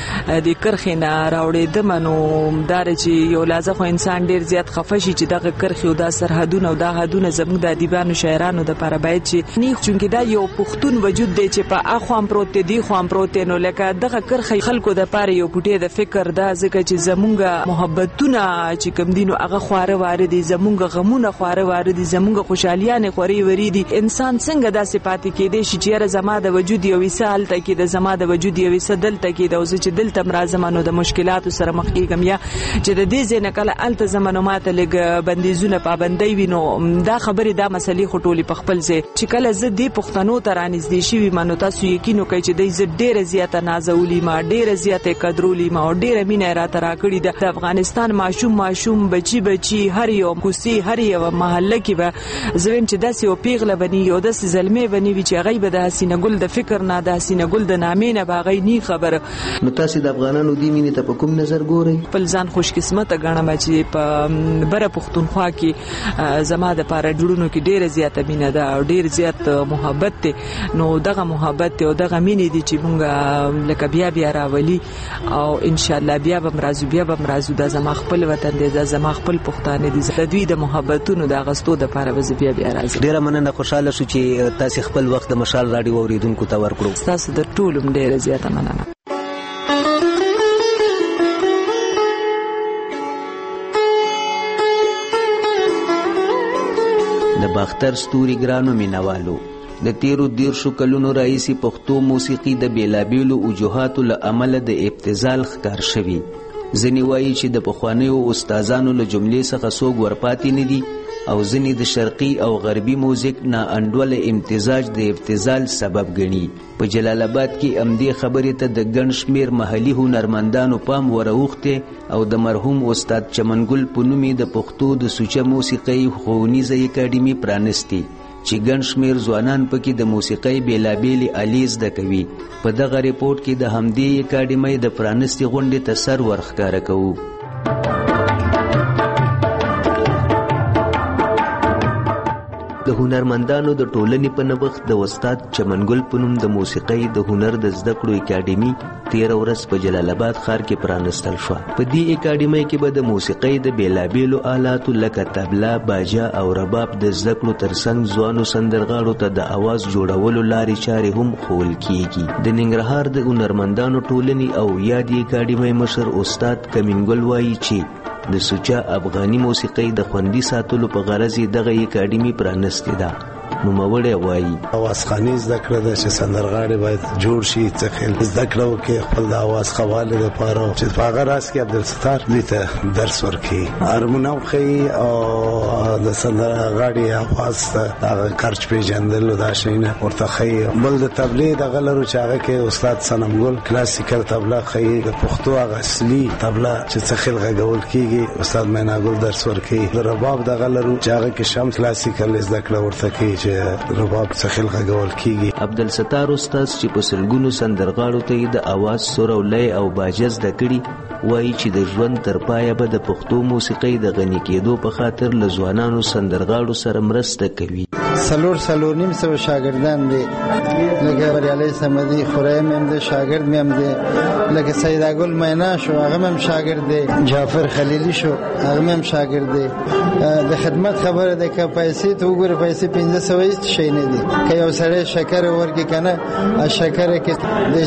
Speaker 18: کرخې نه راوړې د منو دار چې یو لازم خو انسان ډیر زیات خفشي چې دغه کرخې او د سرحدونه او د حدونه زموږ د ادیبانو شاعرانو د لپاره باید چې نه چونګې دا یو پښتون وجود دی چې په اخوام پروت دی خوام پروت نو لکه دغه کرخې خلکو د لپاره یو پټي د فکر دا ځکه چې زمونږ محبتونه چې کوم دینو هغه خواره واره دي زمونږ غمونه خواره واره دي زمونږ خوشحالیانه خوري وری دي انسان څنګه داسې پاتې کېدی شي چې زما د وجود یو وسال ته کې د زما د وجود یو وسال دلته کې د اوس چې دلته مرزمانو د مشکلاتو سره مخ کېږم یا چې د دې ځنه کله الته زمانو ماته لګ بندیزونه پابندۍ وینو دا خبره دا مسلې خټولې په خپل ځای چې کله زه دې پښتنو ته رانږدې شوي ما نو تاسو یقین وکړئ چې دوی زه ډېره زیاته نازولي ما ډېره زیاته قدرولي ما او ډېره مینه یې راته راکړې ده. د افغانستان ماشوم بچي هر یو کوڅې هر یو محله کې به زه وایم چې داسې یو پیغله بني یو داسې زلمې بني وي چې هغوی به د حسینه ګل د فکر نه د حسینه ګل د نامې نه به هغوی نی خبره.
Speaker 9: نو تاسې د افغانانو دې مینې ته په کوم نظر ګورئ؟
Speaker 18: خپل ځان خوشقسمته ګڼم چې په بره پښتونخوا کې زما دپاره زړونو کې ډېره زیاته مینه ده او ډېر زیات محبت دی. نو دغه محبت او دغه مینې دي چې مونږ لکه بیا راولي او انشاءالله بیا به مرازو دا زما خپل وطن دی دا زما خپل پښتانه دي. د دوی د محبتونو د اغستو دپاره به زه بیا راځم.
Speaker 17: ډېره مننه خوشحاله شو چې تاسې خپل وخت د مشال راډیو اورېدونکو ته ورکړو.
Speaker 18: ستاسو د ټولو ډېره زیاته مننه.
Speaker 9: د باختر ستوري ګرانو مینوالو، د تیرو 13 کلونو راهیسې پښتو موسیقي د بیلابیلو وجوهاتو له امله د ابتذال ښکار شوي. ځینې وایي چې د پخوانیو استادانو له جملې څخه څوک ورپاتې نه دي او ځینې د شرقي او غربي موزیک نا انډوله امتزاج د ابتذال سبب ګڼي. په جلال آباد کې همدې خبرې ته د ګڼ شمېر محلي هنرمندانو پام وراوښتی او د مرحوم استاد چمنګل په نوم د پښتو د سوچه موسیقۍ ښوونیزه اکاډمي پرانستې چې ګڼ شمېر ځوانان پکې د موسیقۍ بیلابیلې آلې زده کوي. په دغه ریپورټ کې د همدې اکاډمۍ د پرانستې غونډې ته سر ورښکاره کوو. د هنرمندانو د ټولنې په نوښت د استاد چمنګل په نوم د موسیقۍ د هنر د زده کړو اکاډمي 13 ورځ په جلال آباد ښار کې پرانستل شوه. په دې اکاډمۍ کې به د موسیقۍ د بیلابیلو آلاتو لکه طبله، باجه او رباب د زده کړو ترڅنګ ځوانو سندرغاړو ته د اواز جوړولو لارې چارې هم ښوول کیږي. د ننګرهار د هنرمندانو ټولنې او یادې اکاډمۍ مشر استاد کمنګل وایي چې د سوچه افغاني موسیقۍ د خوندي ساتلو په غرض یې دغه اکاډمي پرانستې ده. نوموړی وایي
Speaker 3: اوازخاني زده کړه ده چې سندرغاړي باید جوړ شي، څه خیل زده کړه وکړي خپل د اواز ښه والي دپاره چې په هغه راز کې عبدالستار دوی ته درس ورکوي، هارمونیم ښیي او د سندرغاړي اواز ته هغه کرچ پېژندلو دا شیونه ورته ښیي. بل د طبلې دغه لرو چې هغه کې استاد صنمګل کلاسیکل طبله ښیي، د پښتو هغه اصلي طبله چې څه خیل غږول کېږي استاد میناګل درس ورکوي. د رباب دغه لرو چې هغه کې شم کلاسیکل زده کړه ورته کوي چې رباب څخه غږول کیږي.
Speaker 9: عبدالستار استاد چې په سلګونو سندرغاړو ته د اواز سور او لای او باجه زده کړي وایي چې د ژوند تر پایه به د پښتو موسیقۍ د غني کېدو په خاطر له ځوانانو سندرغاړو سره مرسته کوي.
Speaker 23: سلور نیم سو شاګردان دي لکه بریالي سمدي خوریم هم د شاګرد مې هم دي، لکه سیداګل مینا شو هغه هم شاګرد دی، جعفر خلیلی شو هغه هم شاګرد دی. د خدمت خبره ده که پیسې ته وګوره پیسې 1500 شي نه دي، که یو سړی شکر ورکړي کنه شکر کې د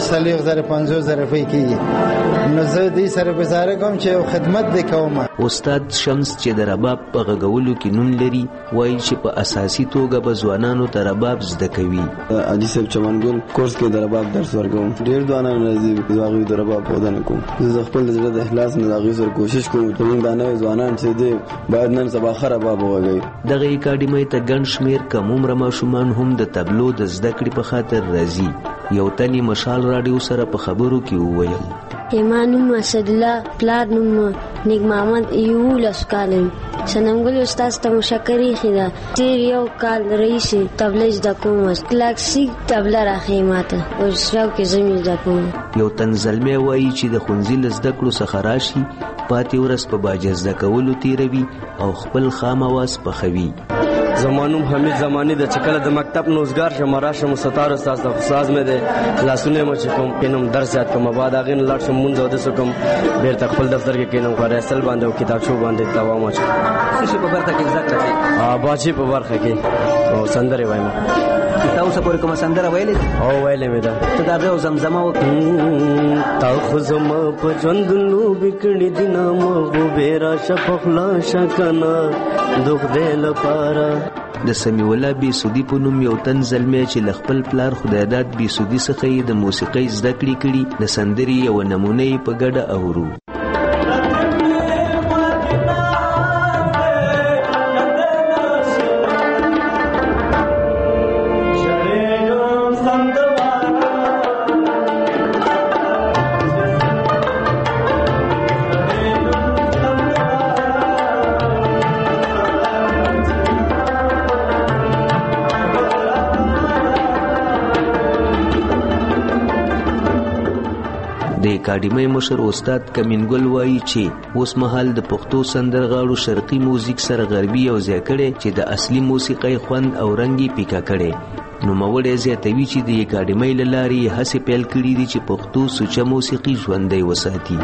Speaker 23: 4500 روپۍ کیږي. نو زه دې سره گزاره کوم چې خدمت وکوم.
Speaker 9: استاد شمس چې د رباب په غږولو کې نوم لري وایي چې په اساسي توګه به ځوانانو ته رباب زده کوي.
Speaker 8: حاجي صاحب چمنګل کورس کې د رباب درس ورکوم، ډېر ځوانان راځي هغوی د رباب ښودنه کوم. زه خپل د زړه د اخلاص نه د هغوی سره کوشش کوم چې موږ دا نوي ځوانان چې دي باید نن سبا ښه رباب ووږئ.
Speaker 9: دغه اکاډمۍ ته ګڼ شمېر کم عمره ماشومان هم د طبلو د زده کړې په خاطر راځي. یو تن یې مشال راډیو سره په خبرو کې وویل
Speaker 15: ایمان نوم اسدالله، پلار نوم نیک محمد، 11 کاله وي. صنمګل استاد ته مشکر ایښې ده. تېر یو کال راهیسې طبله زده کوم، کلاسیک طبله راښیي ماته او شراو کې زه مې زده کوم.
Speaker 9: یو تن زلمی وایي چې د ښوونځي له زده کړو څخه راشي پاتې ورځ په باجه زده کولو تېروي او خپل خام اواز پخوي.
Speaker 19: زمانوم حمید زمانی د چکل د مکتب نوزګار شم راشم ستاره استاد د استاد مې د کلاسونه مې چې کوم کینم درس یاد کوم بعد هغه نه لاړ شم مونږ د کوم بیرته خپل دفتر کې کینم غواړم اصل باندې او کتابچو باندې دوام اچ
Speaker 17: څه په برخه کې ذکر کوي
Speaker 19: باجی په برخه کې او سندره وایم.
Speaker 17: تاسو پورې کوم سندره ویلې
Speaker 19: او ویلې مې ده
Speaker 17: ته دا به زمزمه وکړې
Speaker 19: تاسو زما په ژوند لو بکړې دینه مو بیره شپخلا شکنه دوخ دې لپاره.
Speaker 9: د سمیع الله بیسودي په نوم یو تن زلمی چې له خپل پلار خدایداد بیسودي څخه یې د موسیقۍ زده کړې کړي د سندرې یوه نمونه یې په ګډه اورو.
Speaker 25: Shall
Speaker 9: د اکاډمۍ مشر استاد کمینګل وایي چې اوس مهال د پښتو سندرغاړو شرقي موزیک سره غربي یو ځای کړي چې د اصلي موسیقۍ خوند او رنګ یې پیکا کړي. نوموړی زیاتوي چې د اکاډمۍ له لارې هڅې پیل کړي دي چې پښتو سوچه موسیقي ژوندۍ وساتي.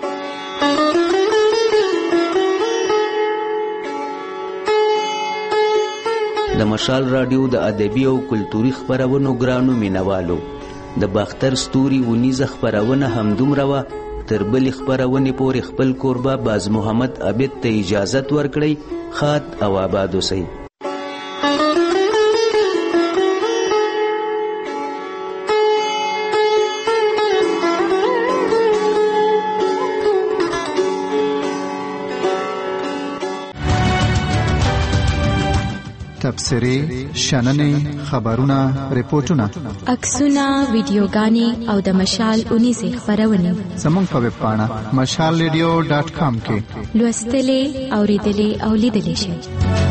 Speaker 9: د مشال رادیو د ادبي او کلتوري خبرونو ګرانو مینوالو، د باختر ستوري ونیزه خبرونه همدومره وه. تر بلې خبرونې پورې خپل کوربه باز محمد عابد ته اجازت ورکړئ. ښاد او آباد اوسئ.
Speaker 24: تبصرې، شننې، خبرونه، ریپورتونه،
Speaker 2: عکسونه، ویډیوګانې او د مشال اونیزه خبرونه
Speaker 24: زموږ په ویب پاڼه mashalradio.com کې
Speaker 2: لوستلې، اوریدلې او لیدلې شئ.